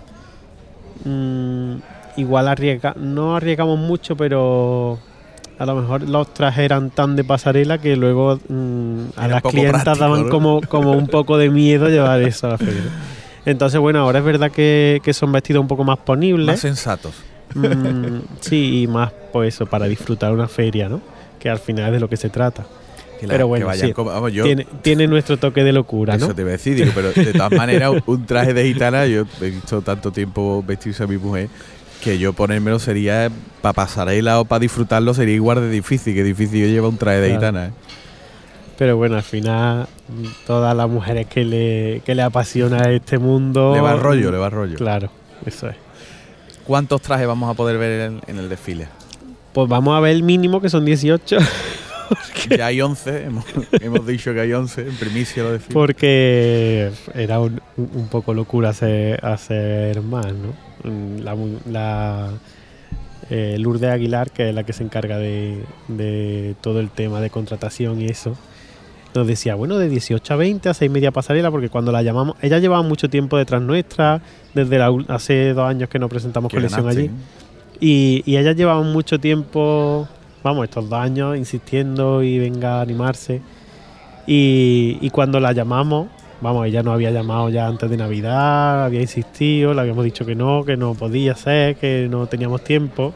S6: igual no arriesgamos mucho, pero a lo mejor los trajes eran tan de pasarela que luego a las clientas práctico, daban, ¿no? como un poco de miedo llevar eso a la feria. Entonces, bueno, ahora es verdad que son vestidos un poco más ponibles.
S2: Más sensatos.
S6: Sí, y más, pues eso, para disfrutar una feria, ¿no? Que al final es de lo que se trata. Pero bueno, sí, tiene nuestro toque de locura, ¿no?
S2: Eso te iba a decir, digo, pero de todas maneras, un traje de gitana, yo he visto tanto tiempo vestirse a mi mujer, que yo ponérmelo sería, para pasarela o para disfrutarlo, sería igual de difícil, que difícil yo llevar un traje de gitana, ¿eh?
S6: Pero bueno, al final, todas las mujeres que le apasiona este mundo...
S2: Le va rollo.
S6: Claro, eso es.
S2: ¿Cuántos trajes vamos a poder ver en el desfile?
S6: Pues vamos a ver el mínimo, que son 18.
S2: Ya hay 11, hemos dicho que hay 11 en primicia lo desfiles.
S6: Porque era un poco locura hacer más, ¿no? Lourdes Aguilar, que es la que se encarga de todo el tema de contratación y eso, nos decía, bueno, de 18 a 20 a 6 media pasarela, porque cuando la llamamos, ella llevaba mucho tiempo detrás nuestra, desde hace 2 años que nos presentamos colección allí, y ella llevaba mucho tiempo, vamos, estos 2 años insistiendo y venga a animarse, y cuando la llamamos, vamos, ella nos había llamado ya antes de Navidad, había insistido, le habíamos dicho que no podía ser, que no teníamos tiempo.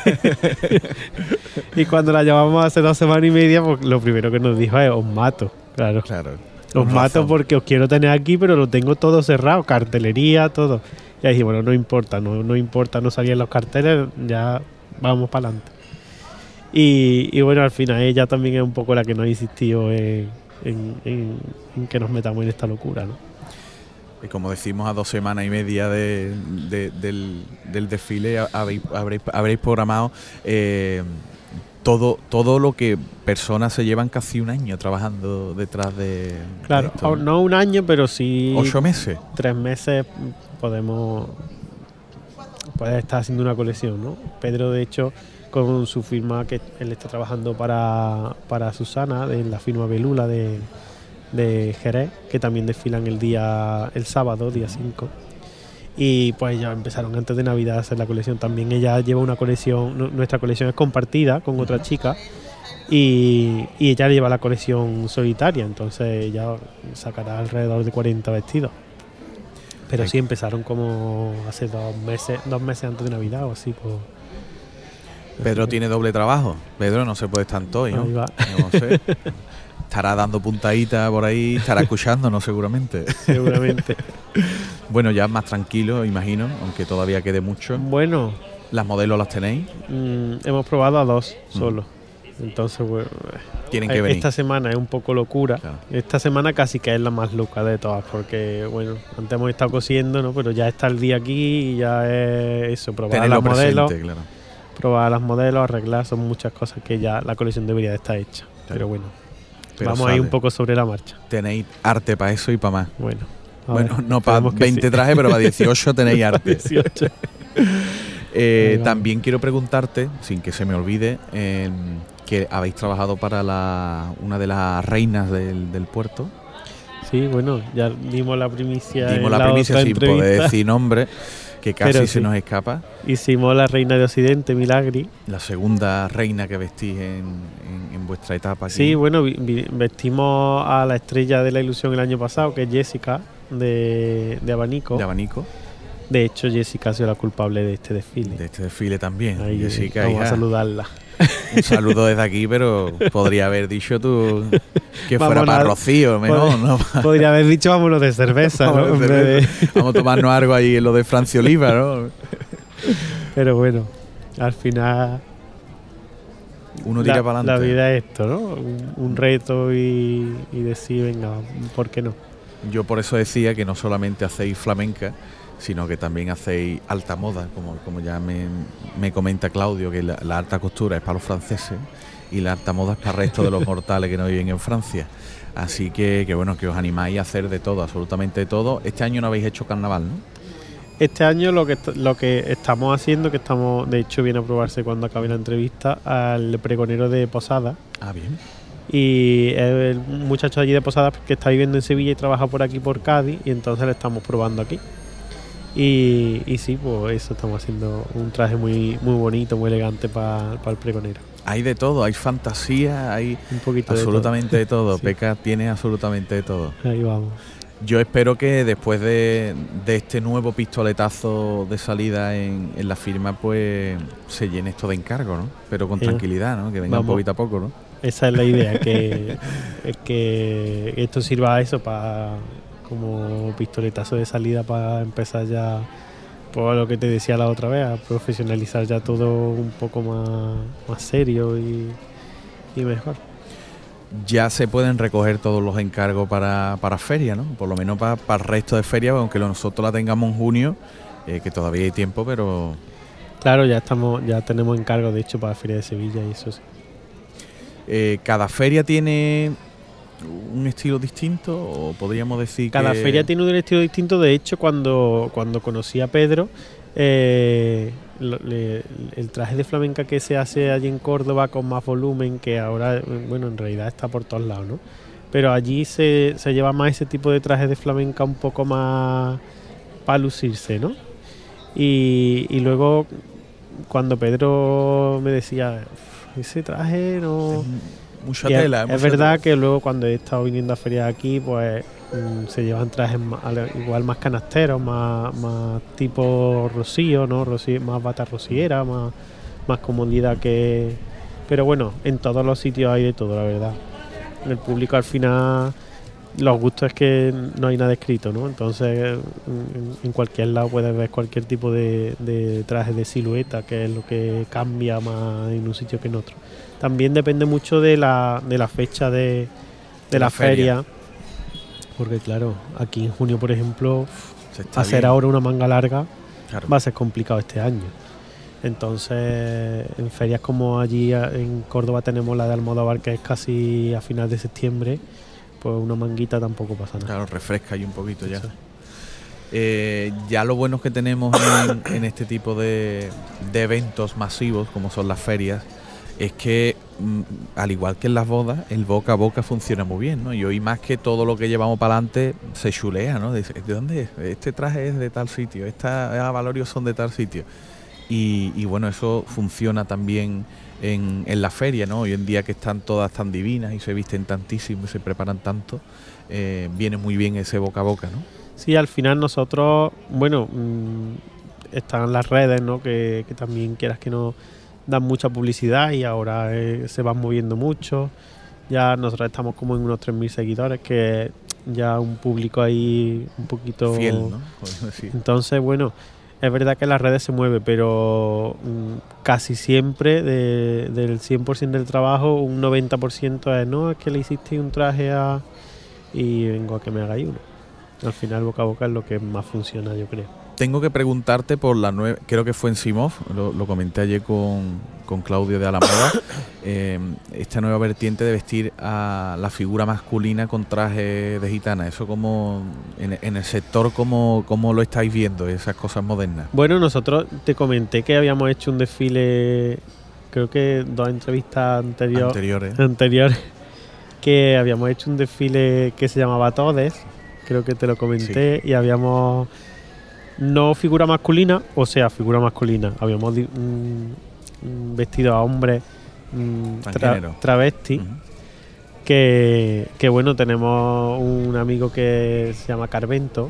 S6: Y cuando la llamamos hace 2 semanas y media, pues lo primero que nos dijo es, os mato. Claro. Os mato porque os quiero tener aquí, pero lo tengo todo cerrado, cartelería, todo. Y ahí dije, bueno, no importa, no salían los carteles, ya vamos para adelante. Y bueno, al final ella también es un poco la que nos ha insistido en que nos metamos en esta locura, ¿no?
S2: Y como decimos, a 2 semanas y media del desfile habréis programado todo lo que personas se llevan casi un año trabajando detrás de...
S6: Claro, de esto, no un año, pero sí...
S2: 8 meses.
S6: 3 meses puede estar haciendo una colección, ¿no? Pedro, de hecho, con su firma, que él está trabajando para Susana, de la firma Belula de Jerez, que también desfilan el sábado, día 5. Y pues ya empezaron antes de Navidad a hacer la colección. También ella lleva una colección, nuestra colección es compartida con otra chica, y ella lleva la colección solitaria, entonces ella sacará alrededor de 40 vestidos. Pero sí empezaron como hace 2 meses antes de Navidad o así, pues.
S2: Pedro tiene doble trabajo. Pedro no se puede estar todo, ¿no?
S6: Ahí va.
S2: No sé. Estará dando puntaditas por ahí, estará escuchándonos seguramente.
S6: Seguramente.
S2: Bueno, ya más tranquilo, imagino, aunque todavía quede mucho.
S6: Bueno.
S2: ¿Las modelos las tenéis?
S6: Hemos probado a 2 solo. Entonces, bueno,
S2: tienen que venir.
S6: Esta semana es un poco locura. Claro. Esta semana casi que es la más loca de todas, porque, bueno, antes hemos estado cosiendo, ¿no? Pero ya está el día aquí y ya es eso, probar a las modelos. Claro. Probar a las modelos, arreglar, son muchas cosas que ya la colección debería de estar hecha. Claro. Pero bueno, vamos a ir un poco sobre la marcha.
S2: Tenéis arte para eso y para más.
S6: Bueno,
S2: no para 20 trajes, pero para 18 tenéis arte.
S6: 18.
S2: También quiero preguntarte, sin que se me olvide, que habéis trabajado para una de las reinas del puerto.
S6: Sí, bueno, ya dimos la primicia.
S2: Sin poder decir nombre, que casi se nos escapa.
S6: Hicimos la reina de Occidente, Milagri.
S2: La segunda reina que vestís en vuestra etapa aquí.
S6: Sí, bueno, vestimos a la estrella de la ilusión el año pasado, que es Jessica, de Abanico.
S2: De Abanico.
S6: De hecho, Jessica ha sido la culpable de este desfile.
S2: De este desfile también.
S6: Ahí,
S2: Jessica,
S6: vamos a saludarla.
S2: Un saludo desde aquí, pero podría haber dicho tú que fuera para Rocío, mejor, ¿no?
S6: Podría haber dicho vámonos de cerveza, ¿no?
S2: Vamos a tomarnos algo ahí en lo de Francia Oliva, ¿no?
S6: Pero bueno, al final
S2: uno tira para adelante.
S6: La vida es esto, ¿no? Un reto y decir, venga, ¿por qué no?
S2: Yo por eso decía que no solamente hacéis flamenca, sino que también hacéis alta moda, como ya me comenta Claudio, que la alta costura es para los franceses y la alta moda es para el resto de los mortales que no viven en Francia. Así que bueno, que os animáis a hacer de todo, absolutamente de todo. Este año no habéis hecho carnaval, ¿no?
S6: Este año lo que estamos haciendo, de hecho viene a probarse cuando acabe la entrevista, al pregonero de Posada.
S2: Ah, bien.
S6: Y el muchacho allí de Posada que está viviendo en Sevilla y trabaja por aquí por Cádiz, y entonces lo estamos probando aquí. Y sí, pues eso, estamos haciendo un traje muy, muy bonito, muy elegante para el pregonero.
S2: Hay de todo, hay fantasía, hay
S6: un poquito
S2: absolutamente de todo.
S6: Sí.
S2: Peca tiene absolutamente de todo.
S6: Ahí vamos.
S2: Yo espero que después de este nuevo pistoletazo de salida en la firma, pues se llene esto de encargo, ¿no? Pero con tranquilidad, ¿no? Que venga poquito a poco, ¿no?
S6: Esa es la idea, que esto sirva a eso, como pistoletazo de salida para empezar ya, por lo que te decía la otra vez, a profesionalizar ya todo un poco más serio y mejor.
S2: Ya se pueden recoger todos los encargos para feria, ¿no? Por lo menos para el resto de ferias, aunque nosotros la tengamos en junio, que todavía hay tiempo, pero...
S6: Claro, ya tenemos encargos, de hecho, para la Feria de Sevilla y eso sí.
S2: ¿Cada feria tiene un estilo distinto o podríamos decir
S6: Cada feria tiene un estilo distinto? De hecho, cuando conocí a Pedro, el traje de flamenca que se hace allí en Córdoba con más volumen, que ahora, bueno, en realidad está por todos lados, ¿no? Pero allí se lleva más ese tipo de traje de flamenca un poco más para lucirse, ¿no? Y luego, cuando Pedro me decía, ese traje no...
S2: Mucha tela.
S6: Es verdad que luego cuando he estado viniendo a ferias aquí, pues se llevan trajes igual más canasteros, más tipo rocío, ¿no? Más bata rociera, más comodidad que... Pero bueno, en todos los sitios hay de todo, la verdad. El público al final, los gustos es que no hay nada escrito, ¿no? Entonces en cualquier lado puedes ver cualquier tipo de traje de silueta, que es lo que cambia más en un sitio que en otro. También depende mucho de la fecha de la feria. Porque claro, aquí en junio, por ejemplo, hacer ahora una manga larga, claro, va a ser complicado este año. Entonces, en ferias como allí en Córdoba tenemos la de Almodóvar, que es casi a final de septiembre, pues una manguita tampoco pasa nada.
S2: Claro, refresca ahí un poquito ya. Ya lo bueno que tenemos en este tipo de eventos masivos, como son las ferias, es que al igual que en las bodas, el boca a boca funciona muy bien, ¿no? Y hoy más que todo lo que llevamos para adelante se chulea, ¿no? ¿De dónde es? Este traje es de tal sitio, esta Valorio son de tal sitio. Y bueno, eso funciona también en la feria, ¿no? Hoy en día que están todas tan divinas y se visten tantísimo y se preparan tanto, viene muy bien ese boca a boca, ¿no?
S6: Sí, al final nosotros, bueno, están las redes, ¿no? Que también, quieras que no, dan mucha publicidad y ahora se van moviendo mucho. Ya nosotros estamos como en unos 3.000 seguidores, que ya un público ahí un poquito
S2: fiel, ¿no? Sí.
S6: Entonces, bueno, es verdad que las redes se mueven, pero casi siempre del 100% del trabajo, un 90% es que le hiciste un traje y vengo a que me hagáis uno. Al final, boca a boca es lo que más funciona, yo creo.
S2: Tengo que preguntarte por la nueva, creo que fue en Simov, lo comenté ayer con Claudio de Alamoda, esta nueva vertiente de vestir a la figura masculina con traje de gitana. Eso como en el sector, ¿cómo lo estáis viendo, esas cosas modernas?
S6: Bueno, nosotros te comenté que habíamos hecho un desfile, creo que 2 entrevistas anteriores, que habíamos hecho un desfile que se llamaba Todes, creo que te lo comenté, sí. Y habíamos... No figura masculina, o sea, figura masculina. Habíamos vestido a hombres travesti. Uh-huh. Que bueno, tenemos un amigo que se llama Carvento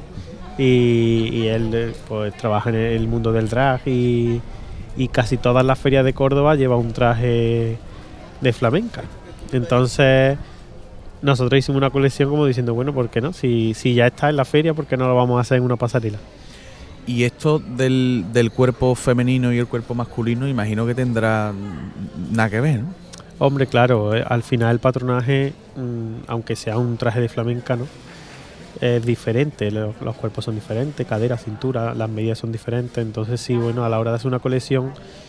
S6: y él pues trabaja en el mundo del drag y casi todas las ferias de Córdoba lleva un traje de flamenca. Entonces nosotros hicimos una colección como diciendo, bueno, ¿por qué no? Si ya está en la feria, ¿por qué no lo vamos a hacer en una pasarela?
S2: Y esto del cuerpo femenino y el cuerpo masculino, imagino que tendrá nada que ver, ¿no?
S6: Hombre, claro, al final el patronaje, aunque sea un traje de flamenca, ¿no?, es diferente, los cuerpos son diferentes, cadera, cintura, las medidas son diferentes. Entonces sí, bueno, a la hora de hacer una colección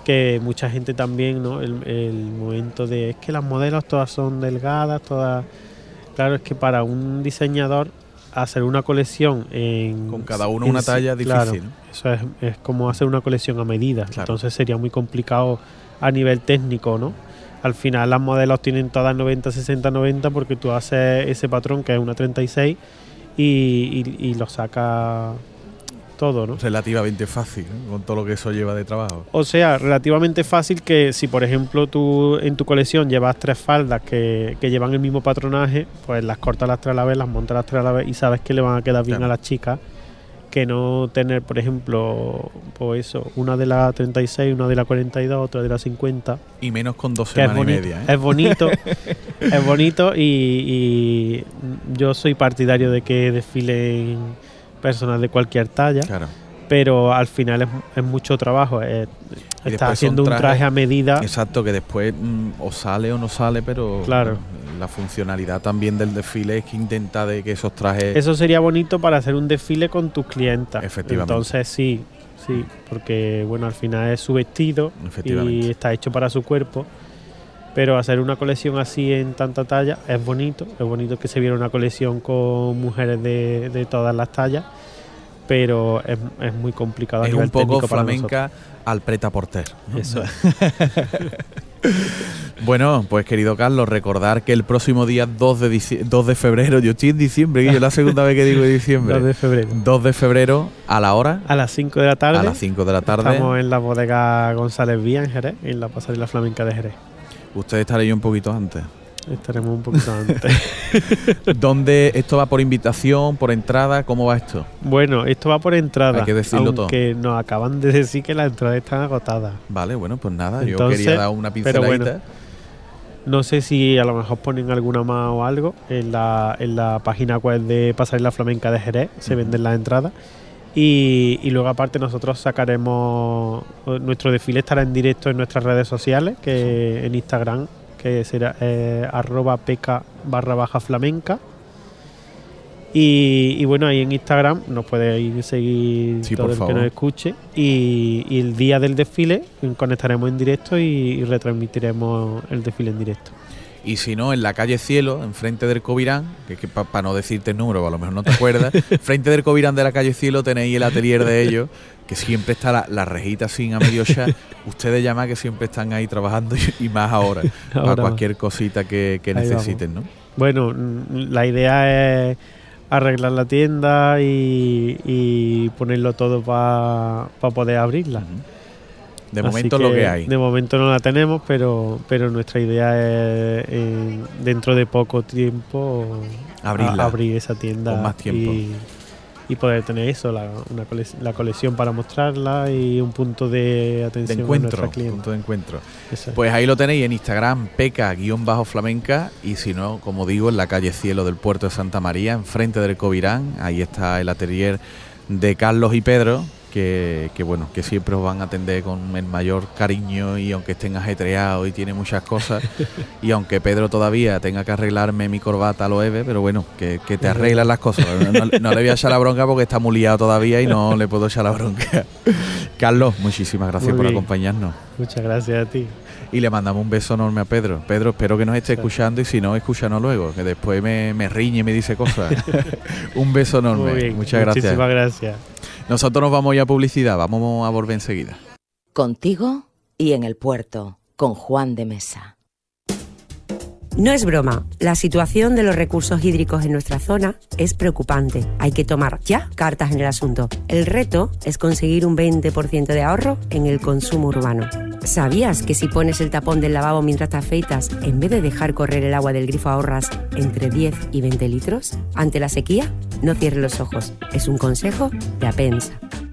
S6: que mucha gente también, ¿no? El momento de, es que las modelos todas son delgadas, todas... Claro, es que para un diseñador hacer una colección
S2: con cada uno una talla difícil.
S6: Claro, eso es como hacer una colección a medida. Claro. Entonces sería muy complicado a nivel técnico, ¿no? Al final las modelos tienen todas 90, 60, 90 porque tú haces ese patrón que es una 36 y lo sacas todo, ¿no?
S2: Relativamente fácil, ¿no? Con todo lo que eso lleva de trabajo.
S6: O sea, relativamente fácil que si por ejemplo tú en tu colección llevas 3 faldas que llevan el mismo patronaje, pues las cortas las 3 a la vez, las montas las 3 a la vez y sabes que le van a quedar bien a las chicas, que no tener, por ejemplo, pues eso, una de la 36, una de la 42, otra de la 50.
S2: Y menos con 2 semanas y media, ¿eh?
S6: Es bonito, es bonito y yo soy partidario de que desfilen personas de cualquier talla, claro. Pero al final es mucho trabajo, estás haciendo un traje a medida.
S2: Exacto, que después o sale o no sale, pero
S6: claro.
S2: La funcionalidad también del desfile es que intenta de que esos trajes...
S6: Eso sería bonito para hacer un desfile con tus clientas.
S2: Efectivamente.
S6: Entonces sí, porque bueno, al final es su vestido y está hecho para su cuerpo. Pero hacer una colección así en tanta talla es bonito que se viera una colección con mujeres de todas las tallas, pero es muy complicado.
S2: Es un poco flamenca al prêt-à-porter, ¿no?
S6: Eso es.
S2: Bueno, pues querido Carlos, recordar que el próximo día 2 de febrero, yo estoy en diciembre, que es la segunda vez que digo diciembre. 2 de febrero, ¿a la hora?
S6: A las 5 de la tarde.
S2: A las 5 de la tarde.
S6: Estamos en la bodega González Vía en Jerez, en la pasarela flamenca de Jerez.
S2: Usted estará yo un poquito antes.
S6: Estaremos un poquito antes.
S2: ¿Dónde esto va por invitación, por entrada? ¿Cómo va esto?
S6: Bueno, esto va por entrada.
S2: Hay que decirlo todo.
S6: Aunque nos acaban de decir que las entradas están agotadas.
S2: Vale, bueno, pues nada, entonces, yo quería dar una pinceladita.
S6: Pero bueno, no sé si a lo mejor ponen alguna más o algo. En la página web de Pasarela Flamenca de Jerez se venden las entradas. Y luego aparte nosotros sacaremos, nuestro desfile estará en directo en nuestras redes sociales, que en Instagram, que será @peca_flamenca. Y bueno, ahí en Instagram nos podéis seguir todo el que nos escuche. Y el día del desfile conectaremos en directo y retransmitiremos el desfile en directo.
S2: Y si no, en la calle Cielo, enfrente del Covirán, que para no decirte el número, a lo mejor no te acuerdas, frente del Covirán de la calle Cielo tenéis el atelier de ellos, que siempre está la rejita sin a medio ya. Ustedes llaman que siempre están ahí trabajando y más ahora para cualquier cosita que necesiten, ¿no?
S6: Bueno, la idea es arreglar la tienda y ponerlo todo para poder abrirla.
S2: De momento lo que hay.
S6: De momento no la tenemos, pero nuestra idea es dentro de poco tiempo abrir esa tienda
S2: con más tiempo.
S6: Y poder tener eso, la colección para mostrarla y un punto de atención
S2: de encuentro,
S6: a nuestra cliente.
S2: Punto de encuentro. Pues ahí lo tenéis en Instagram, peca_flamenca, y si no, como digo, en la calle Cielo del Puerto de Santa María, enfrente del Covirán, ahí está el atelier de Carlos y Pedro, que bueno, que siempre os van a atender con el mayor cariño, y aunque estén ajetreados y tiene muchas cosas, y aunque Pedro todavía tenga que arreglarme mi corbata a lo Eve, pero bueno, que te arreglan las cosas. No le voy a echar la bronca porque está muy liado todavía y no le puedo echar la bronca. Carlos, muchísimas gracias por acompañarnos.
S6: Muchas gracias a ti.
S2: Y le mandamos un beso enorme a Pedro. Pedro, espero que nos esté escuchando, y si no, escúchanos luego, que después me riñe y me dice cosas. Un beso enorme.
S6: Muy bien.
S2: Muchas gracias.
S6: Muchísimas gracias.
S2: Nosotros nos vamos ya a publicidad, vamos a volver enseguida.
S1: Contigo y en el puerto, con Juan de Mesa.
S4: No es broma, la situación de los recursos hídricos en nuestra zona es preocupante. Hay que tomar ya cartas en el asunto. El reto es conseguir un 20% de ahorro en el consumo urbano. ¿Sabías que si pones el tapón del lavabo mientras te afeitas, en vez de dejar correr el agua del grifo ahorras entre 10 y 20 litros? Ante la sequía, no cierres los ojos. Es un consejo de Apensa.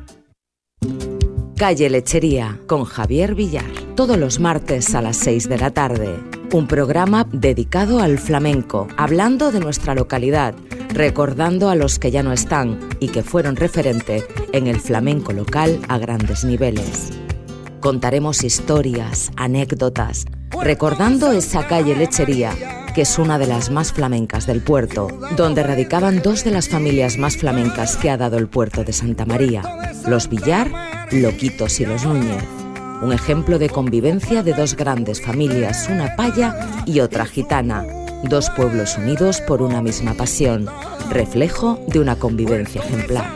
S1: Calle Lechería, con Javier Villar. Todos los martes a las 6 de la tarde. Un programa dedicado al flamenco, hablando de nuestra localidad, recordando a los que ya no están y que fueron referente en el flamenco local a grandes niveles. Contaremos historias, anécdotas, recordando esa calle Lechería, que es una de las más flamencas del puerto, donde radicaban 2 de las familias más flamencas que ha dado el puerto de Santa María, los Villar, Loquitos y los Núñez. un ejemplo de convivencia de dos grandes familias, una paya y otra gitana, dos pueblos unidos por una misma pasión, reflejo de una convivencia ejemplar.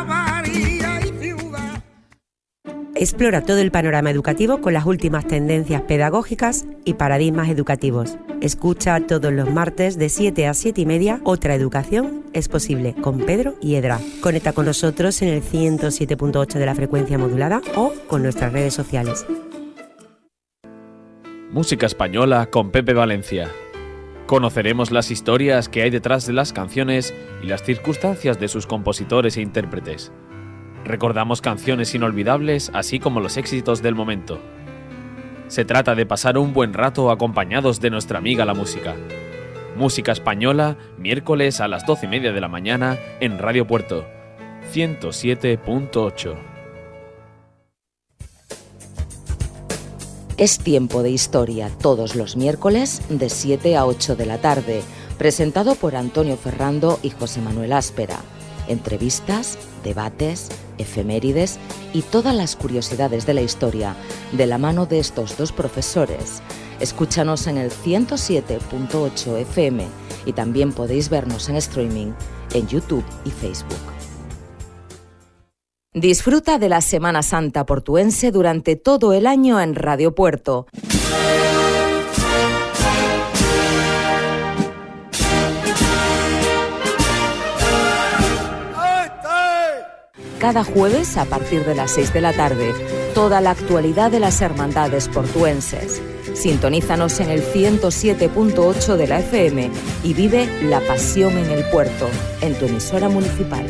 S4: Explora todo el panorama educativo con las últimas tendencias pedagógicas y paradigmas educativos. Escucha todos los martes de 7 a 7 y media Otra Educación es Posible con Pedro Hiedra. Conecta con nosotros en el 107.8 de la frecuencia modulada o con nuestras redes sociales.
S5: Música española con Pepe Valencia. Conoceremos las historias que hay detrás de las canciones y las circunstancias de sus compositores e intérpretes. Recordamos canciones inolvidables, así como los éxitos del momento. Se trata de pasar un buen rato acompañados de nuestra amiga la música. Música española, miércoles a las 12:30 de la mañana en Radio Puerto, 107.8.
S1: Es tiempo de historia todos los miércoles de 7 a 8 de la tarde, presentado por Antonio Ferrando y José Manuel Áspera. Entrevistas, debates, efemérides y todas las curiosidades de la historia de la mano de estos dos profesores. Escúchanos en el 107.8 FM y también podéis vernos en streaming en YouTube y Facebook. Disfruta de la Semana Santa portuense durante todo el año en Radio Puerto. Cada jueves, a partir de las 6 de la tarde, toda la actualidad de las hermandades portuenses. Sintonízanos en el 107.8 de la FM y vive la pasión en el puerto, en tu emisora municipal.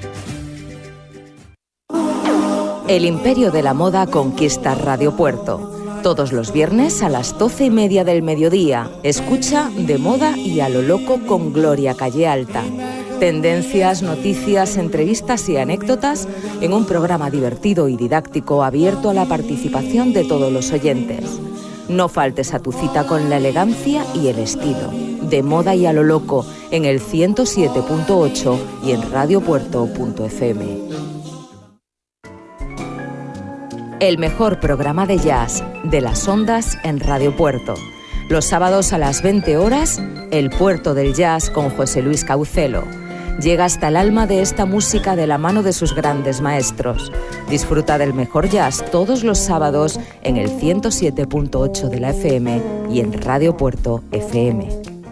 S1: El imperio de la moda conquista Radio Puerto. Todos los viernes a las 12:30 del mediodía, escucha De Moda y a lo Loco con Gloria Calle Alta. Tendencias, noticias, entrevistas y anécdotas en un programa divertido y didáctico abierto a la participación de todos los oyentes. No faltes a tu cita con la elegancia y el estilo. De Moda y a lo Loco en el 107.8 y en radiopuerto.fm. El mejor programa de jazz de las ondas en Radio Puerto. Los sábados a las 20 horas, El Puerto del Jazz con José Luis Caucelo. Llega hasta el alma de esta música de la mano de sus grandes maestros. Disfruta del mejor jazz todos los sábados en el 107.8 de la FM y en Radio Puerto FM.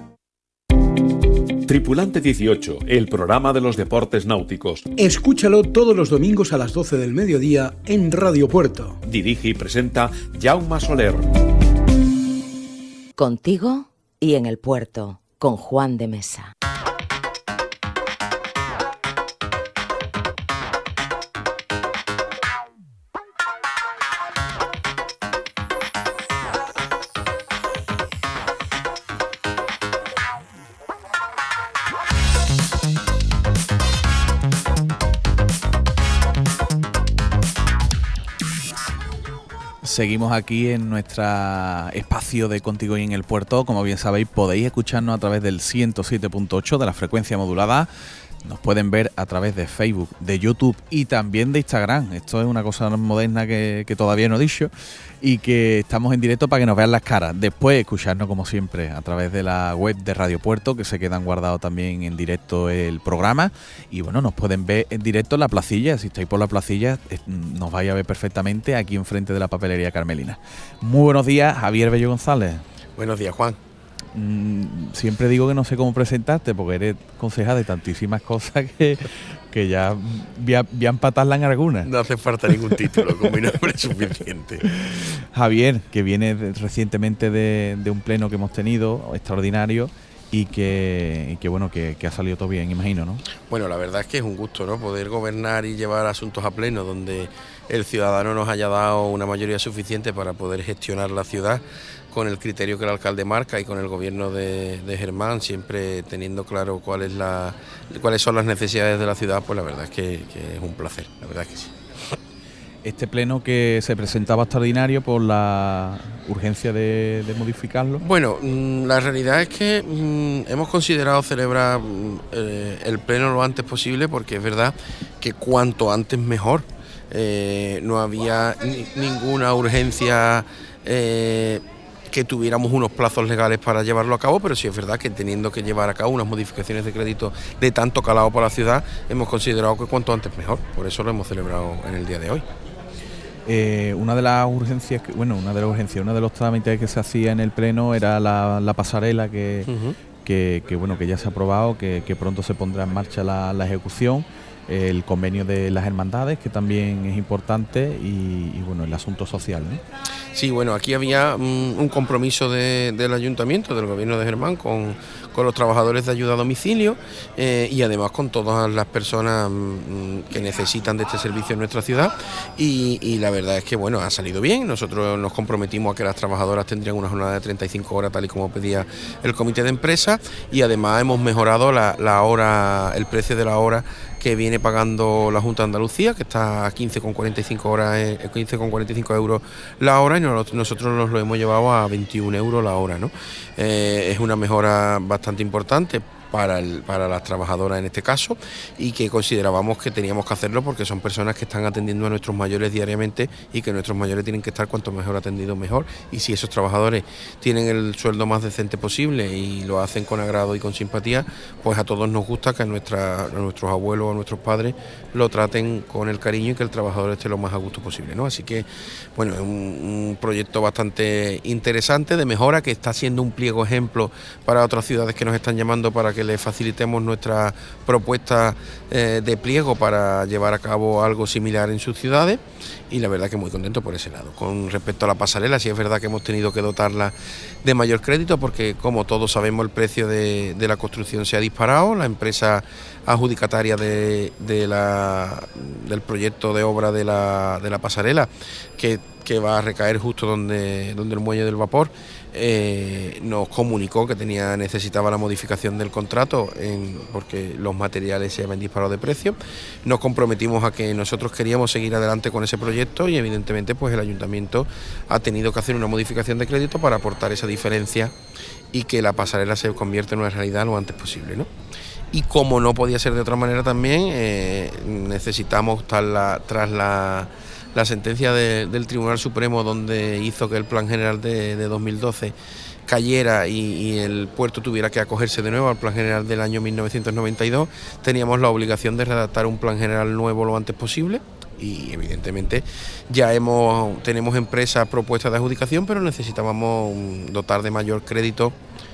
S7: Tripulante 18, el programa de los deportes náuticos.
S8: Escúchalo todos los domingos a las 12 del mediodía en Radio Puerto.
S7: Dirige y presenta Jaume Soler.
S1: Contigo y en el puerto, con Juan de Mesa.
S2: Seguimos aquí en nuestro espacio de Contigo y en el Puerto. Como bien sabéis, podéis escucharnos a través del 107.8 de la frecuencia modulada. Nos pueden ver a través de Facebook, de YouTube y también de Instagram. Esto es una cosa moderna que todavía no he dicho y que estamos en directo para que nos vean las caras. Después escucharnos como siempre a través de la web de Radio Puerto, que se quedan guardados también en directo el programa. Y bueno, nos pueden ver en directo en la placilla. Si estáis por la placilla, nos vais a ver perfectamente aquí enfrente de la papelería Carmelina. Muy buenos días, Javier Bello González.
S9: Buenos días, Juan.
S2: Siempre digo que no sé cómo presentarte porque eres concejal de tantísimas cosas que ya voy a empatarla en algunas.
S9: No hace falta ningún título, con mi nombre es suficiente.
S2: Javier, que viene recientemente de un pleno que hemos tenido extraordinario y que bueno, que ha salido todo bien, imagino, ¿no?
S9: Bueno, la verdad es que es un gusto, ¿no? Poder gobernar y llevar asuntos a pleno donde el ciudadano nos haya dado una mayoría suficiente para poder gestionar la ciudad con el criterio que el alcalde marca y con el gobierno de Germán, siempre teniendo claro cuáles son las necesidades de la ciudad. Pues la verdad es que es un placer, la verdad es que sí.
S2: Este pleno que se presentaba extraordinario por la urgencia de modificarlo.
S9: Bueno, la realidad es que hemos considerado celebrar el pleno lo antes posible porque es verdad que cuanto antes mejor. no había ninguna urgencia que tuviéramos unos plazos legales para llevarlo a cabo, pero sí es verdad que teniendo que llevar a cabo unas modificaciones de crédito de tanto calado para la ciudad, hemos considerado que cuanto antes mejor, por eso lo hemos celebrado en el día de hoy.
S2: Una de los trámites que se hacía en el pleno era la pasarela que ya se ha aprobado, que pronto se pondrá en marcha la ejecución, el convenio de las hermandades, que también es importante, y bueno, el asunto social, ¿no?
S9: Sí, bueno, aquí había un compromiso del ayuntamiento, del gobierno de Germán, con los trabajadores de ayuda a domicilio y además con todas las personas que necesitan de este servicio en nuestra ciudad, y la verdad es que bueno, ha salido bien. Nosotros nos comprometimos a que las trabajadoras tendrían una jornada de 35 horas tal y como pedía el comité de empresa, y además hemos mejorado el precio de la hora que viene pagando la Junta de Andalucía, que está a 15,45 euros la hora, y nosotros nos lo hemos llevado a 21 euros la hora, ¿no? Es una mejora bastante importante para las trabajadoras en este caso, y que considerábamos que teníamos que hacerlo porque son personas que están atendiendo a nuestros mayores diariamente, y que nuestros mayores tienen que estar cuanto mejor atendidos mejor, y si esos trabajadores tienen el sueldo más decente posible y lo hacen con agrado y con simpatía, pues a todos nos gusta que a nuestros abuelos o a nuestros padres lo traten con el cariño y que el trabajador esté lo más a gusto posible, ¿no? Así que bueno, es un proyecto bastante interesante de mejora, que está siendo un pliego ejemplo para otras ciudades que nos están llamando para que les facilitemos nuestra propuesta de pliego para llevar a cabo algo similar en sus ciudades, y la verdad que muy contento por ese lado. Con respecto a la pasarela, sí es verdad que hemos tenido que dotarla de mayor crédito porque, como todos sabemos, el precio de la construcción se ha disparado. La empresa adjudicataria del proyecto de obra de la pasarela, que va a recaer justo donde el muelle del vapor, nos comunicó que necesitaba la modificación del contrato porque los materiales se habían disparado de precio. Nos comprometimos a que nosotros queríamos seguir adelante con ese proyecto, y evidentemente pues el ayuntamiento ha tenido que hacer una modificación de crédito para aportar esa diferencia y que la pasarela se convierta en una realidad lo antes posible, ¿no? Y como no podía ser de otra manera también, necesitamos tras la sentencia del Tribunal Supremo, donde hizo que el Plan General de 2012 cayera y el puerto tuviera que acogerse de nuevo al Plan General del año 1992, teníamos la obligación de redactar un Plan General nuevo lo antes posible. Y evidentemente ya tenemos empresas propuestas de adjudicación, pero necesitábamos dotar de mayor crédito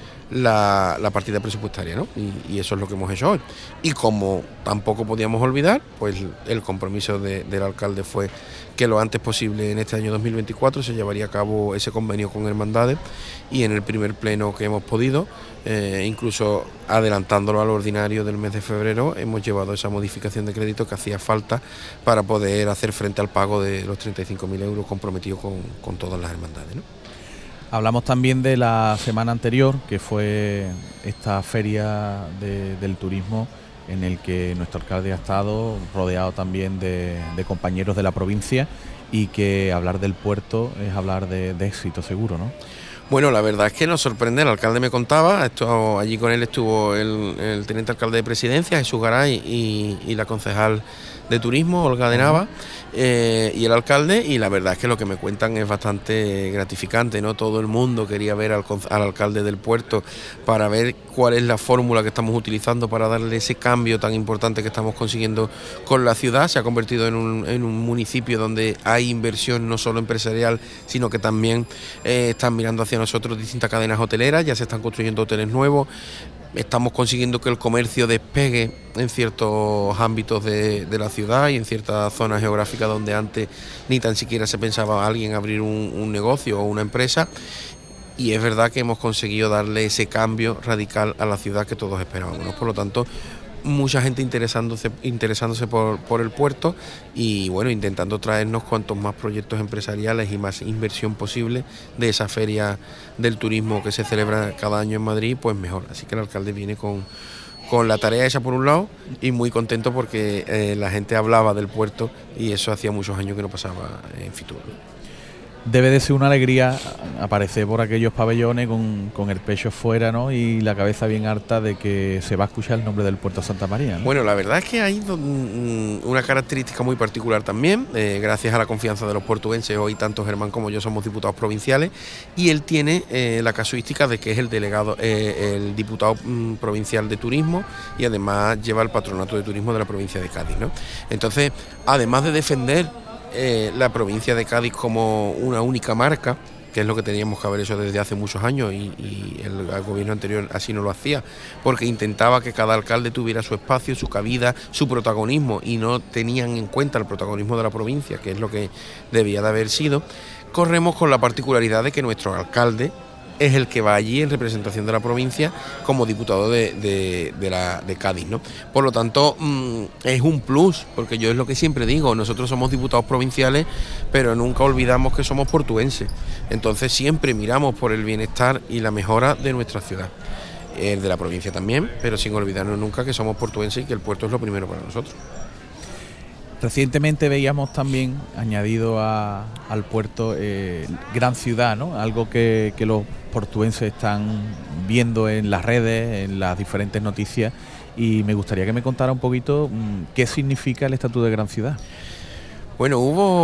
S9: la partida presupuestaria, ¿no? Y eso es lo que hemos hecho hoy. Y como tampoco podíamos olvidar, pues el compromiso del alcalde fue que lo antes posible en este año 2024 se llevaría a cabo ese convenio con hermandades, y en el primer pleno que hemos podido, incluso adelantándolo al ordinario del mes de febrero, hemos llevado esa modificación de crédito que hacía falta para poder hacer frente al pago de los 35.000 euros comprometidos con todas las hermandades, ¿no?
S2: Hablamos también de la semana anterior, que fue esta feria del turismo, en el que nuestro alcalde ha estado rodeado también de compañeros de la provincia, y que hablar del puerto es hablar de éxito seguro, ¿no?
S9: Bueno, la verdad es que nos sorprende. El alcalde me contaba, allí con él estuvo el teniente alcalde de Presidencia, Jesús Garay, y la concejal de Turismo, Olga de Nava, y el alcalde, y la verdad es que lo que me cuentan es bastante gratificante, ¿no? Todo el mundo quería ver al alcalde del puerto para ver cuál es la fórmula que estamos utilizando para darle ese cambio tan importante que estamos consiguiendo con la ciudad. Se ha convertido en un municipio donde hay inversión no solo empresarial, sino que también están mirando hacia nosotros distintas cadenas hoteleras, ya se están construyendo hoteles nuevos. Estamos consiguiendo que el comercio despegue en ciertos ámbitos de la ciudad y en ciertas zonas geográficas donde antes ni tan siquiera se pensaba alguien abrir un negocio o una empresa. Y es verdad que hemos conseguido darle ese cambio radical a la ciudad que todos esperábamos, ¿no? Por lo tanto, mucha gente interesándose por el puerto, y bueno, intentando traernos cuantos más proyectos empresariales y más inversión posible de esa feria del turismo que se celebra cada año en Madrid, pues mejor. Así que el alcalde viene con la tarea esa por un lado, y muy contento porque la gente hablaba del puerto, y eso hacía muchos años que no pasaba en Fitur.
S2: Debe de ser una alegría aparecer por aquellos pabellones con el pecho fuera, ¿no? Y la cabeza bien harta de que se va a escuchar el nombre del puerto de Santa María, ¿no?
S9: Bueno, la verdad es que hay una característica muy particular también, gracias a la confianza de los portugueses. Hoy tanto Germán como yo somos diputados provinciales y él tiene la casuística de que es el delegado, el diputado provincial de turismo y además lleva el patronato de turismo de la provincia de Cádiz, ¿no? Entonces, además de defender la provincia de Cádiz como una única marca, que es lo que teníamos que haber hecho desde hace muchos años y el gobierno anterior así no lo hacía, porque intentaba que cada alcalde tuviera su espacio, su cabida, su protagonismo y no tenían en cuenta el protagonismo de la provincia, que es lo que debía de haber sido. Corremos con la particularidad de que nuestro alcalde es el que va allí en representación de la provincia como diputado de Cádiz, ¿no? Por lo tanto, es un plus, porque yo es lo que siempre digo, nosotros somos diputados provinciales, pero nunca olvidamos que somos portuenses. Entonces siempre miramos por el bienestar y la mejora de nuestra ciudad, de la provincia también, pero sin olvidarnos nunca que somos portuenses y que el puerto es lo primero para nosotros.
S2: Recientemente veíamos también añadido al puerto Gran Ciudad, ¿no? Algo que los portuenses están viendo en las redes, en las diferentes noticias, y me gustaría que me contara un poquito qué significa el Estatuto de Gran Ciudad.
S9: Bueno,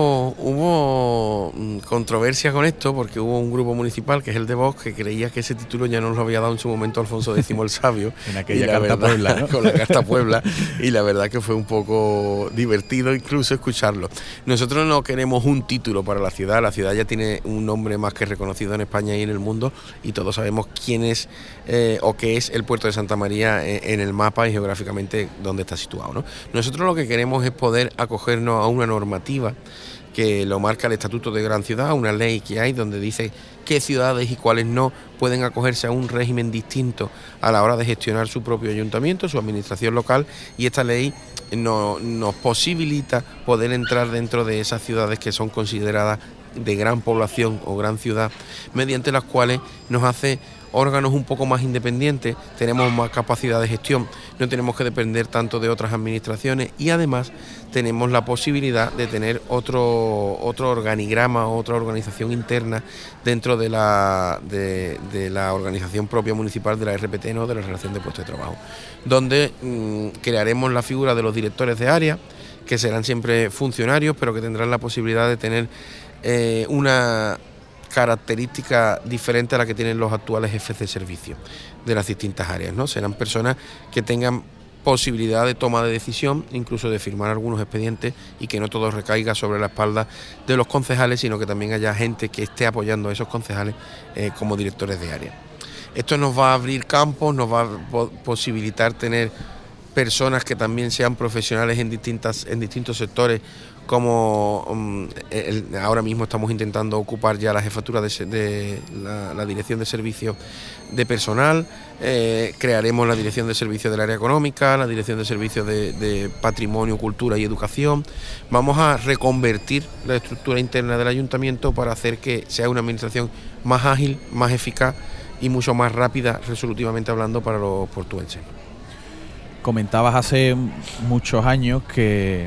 S9: hubo controversia con esto porque hubo un grupo municipal, que es el de Vox, que creía que ese título ya nos lo había dado en su momento Alfonso X el Sabio.
S2: En aquella Carta Puebla, ¿no?
S9: Con la Carta Puebla, y la verdad que fue un poco divertido incluso escucharlo. Nosotros no queremos un título para la ciudad ya tiene un nombre más que reconocido en España y en el mundo, y todos sabemos quién es o qué es el puerto de Santa María en el mapa y geográficamente dónde está situado, ¿no? Nosotros lo que queremos es poder acogernos a una normativa que lo marca el Estatuto de Gran Ciudad, una ley que hay donde dice qué ciudades y cuáles no pueden acogerse a un régimen distinto a la hora de gestionar su propio ayuntamiento, su administración local, y esta ley nos posibilita poder entrar dentro de esas ciudades que son consideradas de gran población o gran ciudad, mediante las cuales nos hace órganos un poco más independientes, tenemos más capacidad de gestión, no tenemos que depender tanto de otras administraciones y además tenemos la posibilidad de tener otro organigrama, otra organización interna dentro de la organización propia municipal de la RPT, ¿no? De la Relación de Puestos de Trabajo, donde crearemos la figura de los directores de área, que serán siempre funcionarios, pero que tendrán la posibilidad de tener una característica diferente a la que tienen los actuales jefes de servicio de las distintas áreas, ¿no? Serán personas que tengan posibilidad de toma de decisión, incluso de firmar algunos expedientes, y que no todo recaiga sobre la espalda de los concejales, sino que también haya gente que esté apoyando a esos concejales como directores de área. Esto nos va a abrir campos, nos va a posibilitar tener personas que también sean profesionales en distintos sectores, como ahora mismo estamos intentando ocupar ya la jefatura de la dirección de servicios de personal, crearemos la dirección de servicios del área económica, la dirección de servicios de patrimonio, cultura y educación. Vamos a reconvertir la estructura interna del ayuntamiento para hacer que sea una administración más ágil, más eficaz y mucho más rápida, resolutivamente hablando, para los portuenses.
S2: Comentabas hace muchos años que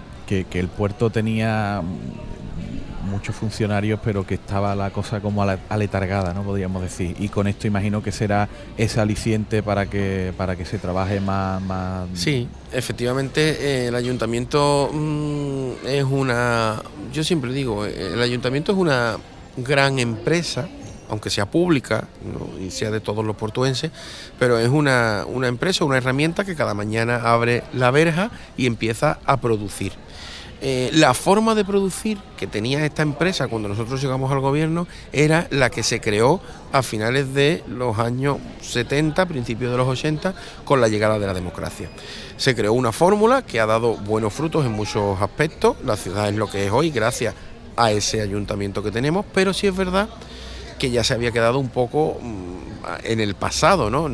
S2: el puerto tenía muchos funcionarios, pero que estaba la cosa como aletargada, ¿no? Podríamos decir. Y con esto imagino que será ese aliciente para que se trabaje más...
S9: Sí, efectivamente, el ayuntamiento es una... Yo siempre digo, el ayuntamiento es una gran empresa, aunque sea pública, ¿no? Y sea de todos los portuenses, pero es una empresa, una herramienta que cada mañana abre la verja y empieza a producir. La forma de producir que tenía esta empresa cuando nosotros llegamos al gobierno era la que se creó a finales de los años 70, principios de los 80, con la llegada de la democracia. Se creó una fórmula que ha dado buenos frutos en muchos aspectos. La ciudad es lo que es hoy gracias a ese ayuntamiento que tenemos, pero sí es verdad que ya se había quedado un poco en el pasado, ¿no?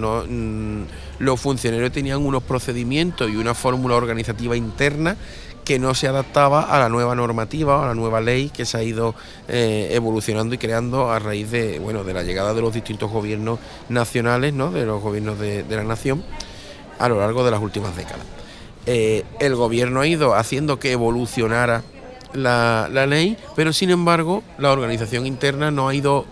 S9: Los funcionarios tenían unos procedimientos y una fórmula organizativa interna que no se adaptaba a la nueva normativa, a la nueva ley que se ha ido evolucionando y creando a raíz de la llegada de los distintos gobiernos nacionales, ¿no? De los gobiernos de la nación a lo largo de las últimas décadas. El gobierno ha ido haciendo que evolucionara la ley, pero sin embargo la organización interna no ha ido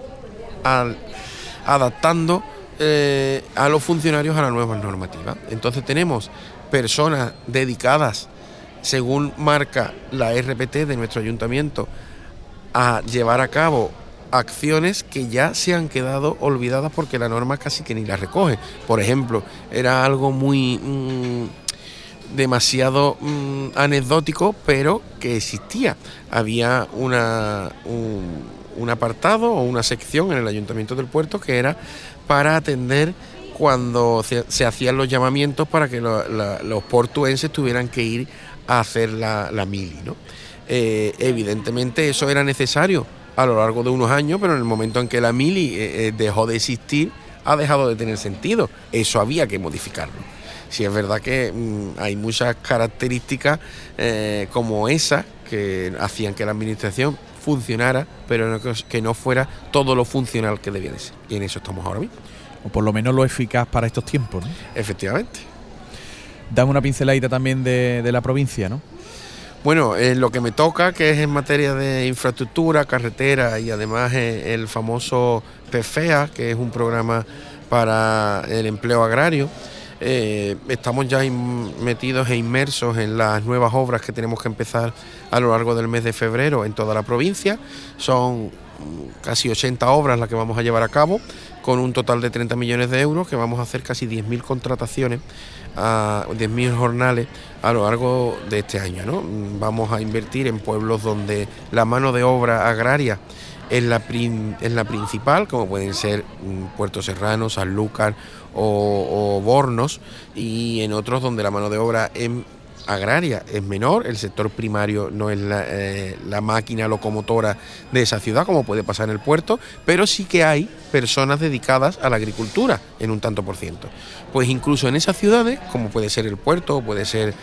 S9: adaptando a los funcionarios a las nuevas normativas. Entonces tenemos personas dedicadas, según marca la RPT de nuestro ayuntamiento, a llevar a cabo acciones que ya se han quedado olvidadas porque la norma casi que ni las recoge. Por ejemplo, era algo muy demasiado anecdótico, pero que existía. Había un apartado o una sección en el Ayuntamiento del Puerto que era para atender cuando se hacían los llamamientos para que los portuenses tuvieran que ir a hacer la mili, ¿no? Evidentemente eso era necesario a lo largo de unos años, pero en el momento en que la mili dejó de existir, ha dejado de tener sentido. Eso había que modificarlo. Sí, es verdad que hay muchas características como esa que hacían que la administración funcionara, pero que no fuera todo lo funcional que debía de ser. Y en eso estamos ahora mismo.
S2: O por lo menos lo eficaz para estos tiempos, ¿no?
S9: Efectivamente.
S2: Dame una pinceladita también de la provincia, ¿no?
S9: Bueno, lo que me toca, que es en materia de infraestructura, carretera y además el famoso PFEA, que es un programa para el empleo agrario. Estamos ya metidos e inmersos en las nuevas obras que tenemos que empezar a lo largo del mes de febrero en toda la provincia. Son casi 80 obras las que vamos a llevar a cabo, con un total de 30 millones de euros, que vamos a hacer casi 10.000 contrataciones, 10.000 jornales a lo largo de este año, ¿no? Vamos a invertir en pueblos donde la mano de obra agraria es la principal, como pueden ser Puerto Serrano, Sanlúcar o Bornos, y en otros donde la mano de obra agraria es menor, el sector primario no es la máquina locomotora de esa ciudad, como puede pasar en el puerto, pero sí que hay personas dedicadas a la agricultura en un tanto por ciento. Pues incluso en esas ciudades, como puede ser el puerto, puede ser,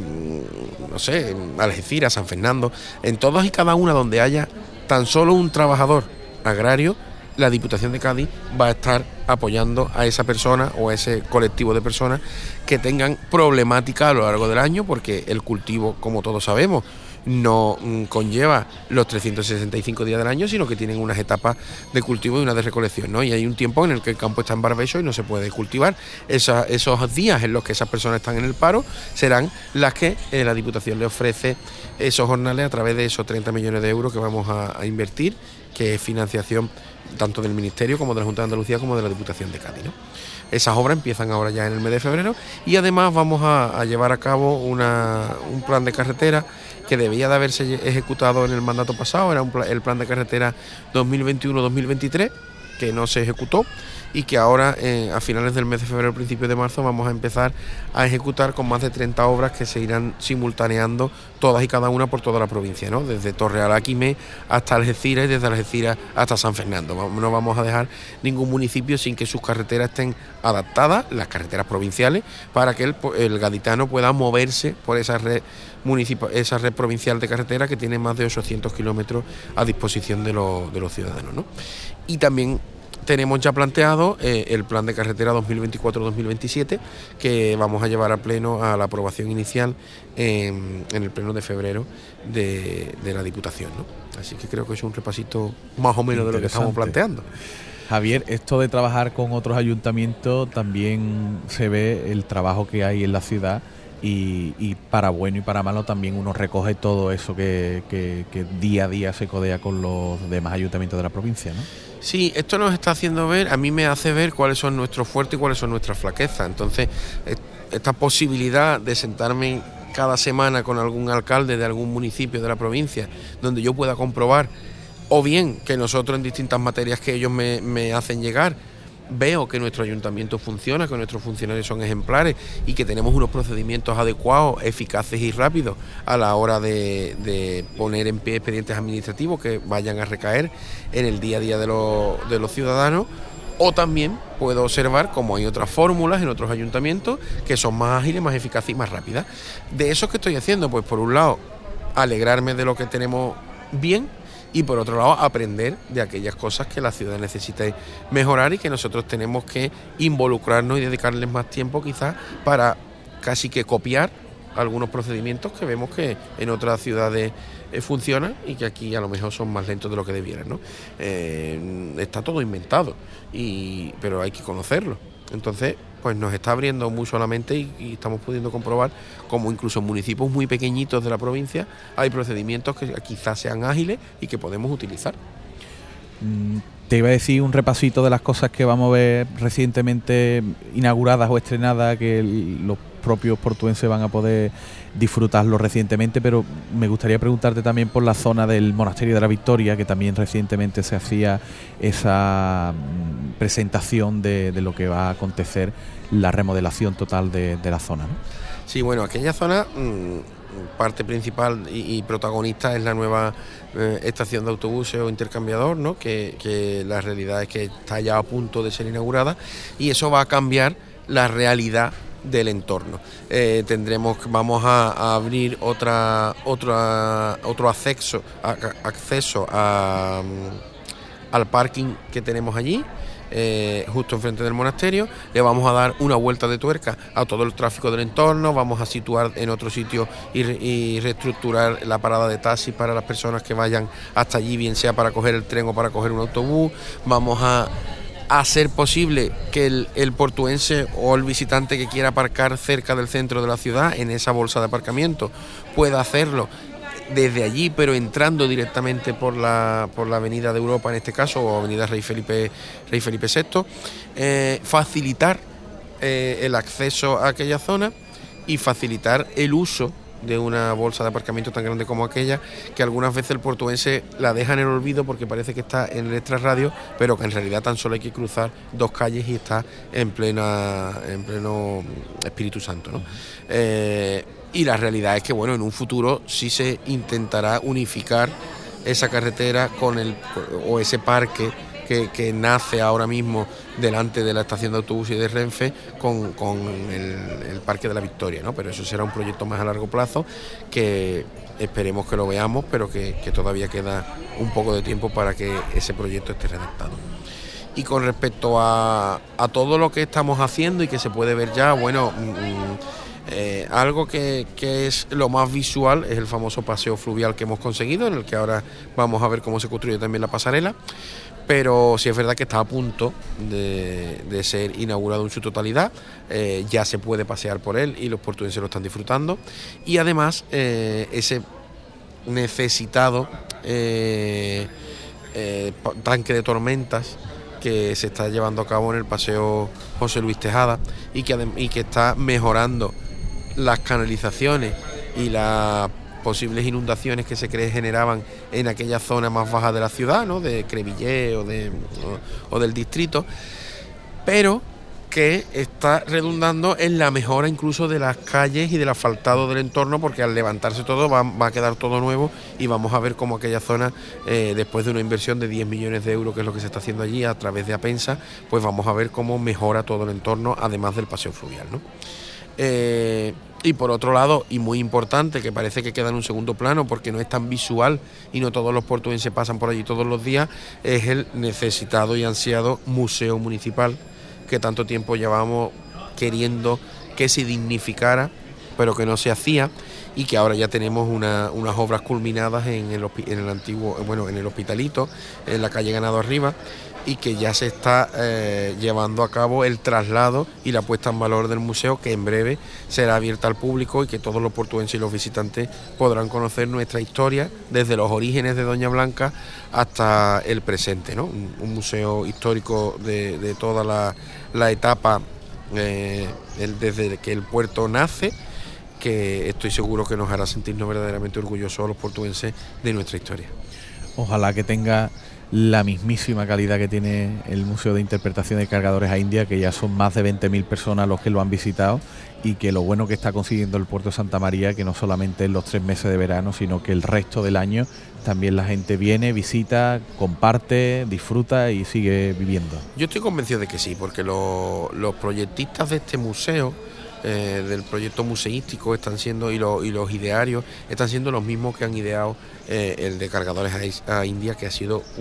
S9: no sé, Algeciras, San Fernando, en todas y cada una donde haya tan solo un trabajador agrario, la Diputación de Cádiz va a estar apoyando a esa persona o a ese colectivo de personas que tengan problemática a lo largo del año, porque el cultivo, como todos sabemos, no conlleva los 365 días del año, sino que tienen unas etapas de cultivo y unas de recolección, ¿no? Y hay un tiempo en el que el campo está en barbecho y no se puede cultivar. Esos días en los que esas personas están en el paro serán las que la Diputación le ofrece esos jornales a través de esos 30 millones de euros que vamos a invertir, que es financiación tanto del Ministerio como de la Junta de Andalucía como de la Diputación de Cádiz, ¿no? Esas obras empiezan ahora ya en el mes de febrero, y además vamos a llevar a cabo un plan de carretera que debía de haberse ejecutado en el mandato pasado. Era el plan de carretera 2021-2023, que no se ejecutó, y que ahora a finales del mes de febrero, principios de marzo, vamos a empezar a ejecutar con más de 30 obras que se irán simultaneando todas y cada una por toda la provincia, ¿no? Desde Torreal a Quimé hasta Algeciras y desde Algeciras hasta San Fernando. No vamos a dejar ningún municipio sin que sus carreteras estén adaptadas, las carreteras provinciales, para que el gaditano pueda moverse por esa red provincial de carretera, que tiene más de 800 kilómetros a disposición de los ciudadanos, ¿no? Y también tenemos ya planteado el plan de carretera 2024-2027, que vamos a llevar a pleno a la aprobación inicial en el pleno de febrero de la Diputación, ¿no? Así que creo que es un repasito más o menos de lo que estamos planteando.
S2: Javier, esto de trabajar con otros ayuntamientos, también se ve el trabajo que hay en la ciudad, y para bueno y para malo también uno recoge todo eso que día a día se codea con los demás ayuntamientos de la provincia, ¿no?
S9: Sí, esto nos está haciendo ver, a mí me hace ver cuáles son nuestros fuertes y cuáles son nuestras flaquezas. Entonces, esta posibilidad de sentarme cada semana con algún alcalde de algún municipio de la provincia, donde yo pueda comprobar, o bien que nosotros en distintas materias que ellos me hacen llegar, veo que nuestro ayuntamiento funciona, que nuestros funcionarios son ejemplares y que tenemos unos procedimientos adecuados, eficaces y rápidos a la hora de poner en pie expedientes administrativos que vayan a recaer en el día a día de los ciudadanos. O también puedo observar cómo hay otras fórmulas en otros ayuntamientos que son más ágiles, más eficaces y más rápidas. De eso que estoy haciendo, pues por un lado, alegrarme de lo que tenemos bien, y por otro lado aprender de aquellas cosas que la ciudad necesita mejorar y que nosotros tenemos que involucrarnos y dedicarles más tiempo quizás para casi que copiar algunos procedimientos que vemos que en otras ciudades funcionan y que aquí a lo mejor son más lentos de lo que debieran, ¿no? Está todo inventado, pero hay que conocerlo. Entonces, pues nos está abriendo mucho la mente y estamos pudiendo comprobar cómo incluso en municipios muy pequeñitos de la provincia hay procedimientos que quizás sean ágiles y que podemos utilizar.
S2: Te iba a decir un repasito de las cosas que vamos a ver recientemente inauguradas o estrenadas, que los propios portuenses van a poder disfrutarlo recientemente, pero me gustaría preguntarte también por la zona del Monasterio de la Victoria, que también recientemente se hacía esa presentación de lo que va a acontecer, la remodelación total de la zona, ¿no?
S9: Sí, bueno, aquella zona, parte principal y protagonista es la nueva estación de autobuses o intercambiador, ¿no? Que la realidad es que está ya a punto de ser inaugurada y eso va a cambiar la realidad del entorno. Vamos a abrir otro acceso al parking que tenemos allí, justo enfrente del monasterio. Le vamos a dar una vuelta de tuerca a todo el tráfico del entorno, vamos a situar en otro sitio y reestructurar la parada de taxi para las personas que vayan hasta allí, bien sea para coger el tren o para coger un autobús. Vamos a hacer posible que el portuense o el visitante que quiera aparcar cerca del centro de la ciudad, en esa bolsa de aparcamiento, pueda hacerlo desde allí, pero entrando directamente por la Avenida de Europa, en este caso, o Avenida Rey Felipe VI, facilitar el acceso a aquella zona y facilitar el uso de una bolsa de aparcamiento tan grande como aquella, que algunas veces el portuense la deja en el olvido porque parece que está en el extrarradio, pero que en realidad tan solo hay que cruzar 2 calles y está en pleno Espíritu Santo, ¿no? Y la realidad es que, bueno, en un futuro sí se intentará unificar esa carretera con ese parque que nace ahora mismo delante de la estación de autobús y de Renfe con el Parque de la Victoria, ¿no? Pero eso será un proyecto más a largo plazo que esperemos que lo veamos, pero que todavía queda un poco de tiempo para que ese proyecto esté redactado. Y con respecto a todo lo que estamos haciendo y que se puede ver ya, bueno, algo que es lo más visual es el famoso paseo fluvial que hemos conseguido, en el que ahora vamos a ver cómo se construye también la pasarela. Pero sí es verdad que está a punto de ser inaugurado en su totalidad, ya se puede pasear por él y los portuenses lo están disfrutando. Y además ese necesitado tanque de tormentas que se está llevando a cabo en el paseo José Luis Tejada y que está mejorando las canalizaciones y las posibles inundaciones que se generaban en aquella zona más baja de la ciudad, ¿no? De Crevillé o del distrito, pero que está redundando en la mejora incluso de las calles y del asfaltado del entorno, porque al levantarse todo va a quedar todo nuevo y vamos a ver cómo aquella zona, después de una inversión de 10 millones de euros, que es lo que se está haciendo allí a través de Apensa, pues vamos a ver cómo mejora todo el entorno, además del paseo fluvial, ¿no? Y por otro lado, y muy importante, que parece que queda en un segundo plano porque no es tan visual y no todos los portuenses pasan por allí todos los días, es el necesitado y ansiado Museo Municipal, que tanto tiempo llevamos queriendo que se dignificara, pero que no se hacía, y que ahora ya tenemos unas obras culminadas en el Hospitalito, en la calle Ganado Arriba, y que ya se está llevando a cabo el traslado y la puesta en valor del museo, que en breve será abierta al público y que todos los portuenses y los visitantes podrán conocer nuestra historia desde los orígenes de Doña Blanca hasta el presente, ¿no? Un museo histórico de toda la etapa desde que el puerto nace, que estoy seguro que nos hará sentirnos verdaderamente orgullosos a los portuenses de nuestra historia.
S2: Ojalá que tenga la mismísima calidad que tiene el Museo de Interpretación de Cargadores a India, que ya son más de 20.000 personas los que lo han visitado, y que lo bueno que está consiguiendo el puerto de Santa María, que no solamente en los 3 meses de verano, sino que el resto del año también la gente viene, visita, comparte, disfruta y sigue viviendo.
S9: Yo estoy convencido de que sí, porque los proyectistas de este museo, del proyecto museístico, están siendo, y los idearios están siendo los mismos que han ideado el de Cargadores a India, que ha sido un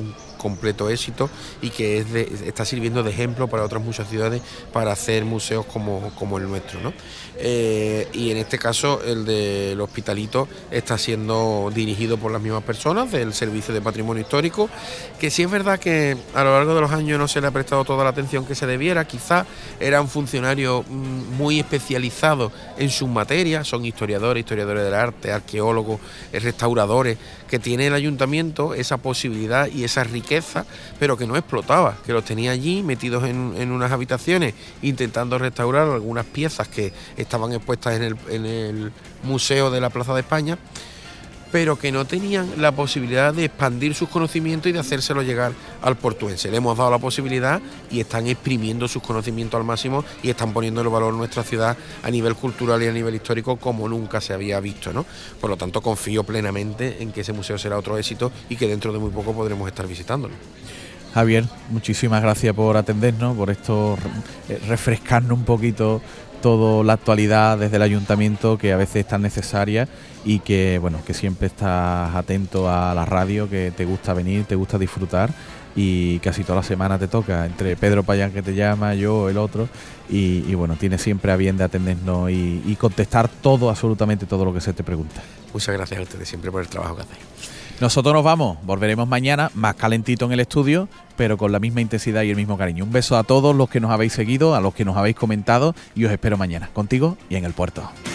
S9: completo éxito y que está sirviendo de ejemplo para otras muchas ciudades para hacer museos como el nuestro, ¿no? Y en este caso el del Hospitalito está siendo dirigido por las mismas personas del Servicio de Patrimonio Histórico, que sí es verdad que a lo largo de los años no se le ha prestado toda la atención que se debiera. Quizá eran funcionarios muy especializados en sus materias, son historiadores del arte, arqueólogos, restauradores, que tiene el ayuntamiento esa posibilidad y esa riqueza, pero que no explotaba, que los tenía allí metidos en unas habitaciones intentando restaurar algunas piezas que estaban expuestas en el Museo de la Plaza de España, pero que no tenían la posibilidad de expandir sus conocimientos y de hacérselo llegar al portuense. Le hemos dado la posibilidad y están exprimiendo sus conocimientos al máximo y están poniendo el valor en nuestra ciudad a nivel cultural y a nivel histórico como nunca se había visto, ¿no? Por lo tanto, confío plenamente en que ese museo será otro éxito y que dentro de muy poco podremos estar visitándolo.
S2: Javier, muchísimas gracias por atendernos, por esto, refrescarnos un poquito toda la actualidad desde el ayuntamiento, que a veces es tan necesaria, y que bueno, que siempre estás atento a la radio, que te gusta venir, te gusta disfrutar, y casi toda la semana te toca, entre Pedro Payán, que te llama, yo, el otro, y bueno, tienes siempre a bien de atendernos y contestar todo, absolutamente todo lo que se te pregunta.
S9: Muchas gracias a ustedes siempre por el trabajo que hacéis.
S2: Nosotros nos vamos, volveremos mañana, más calentito en el estudio, pero con la misma intensidad y el mismo cariño. Un beso a todos los que nos habéis seguido, a los que nos habéis comentado, y os espero mañana, contigo y en el puerto.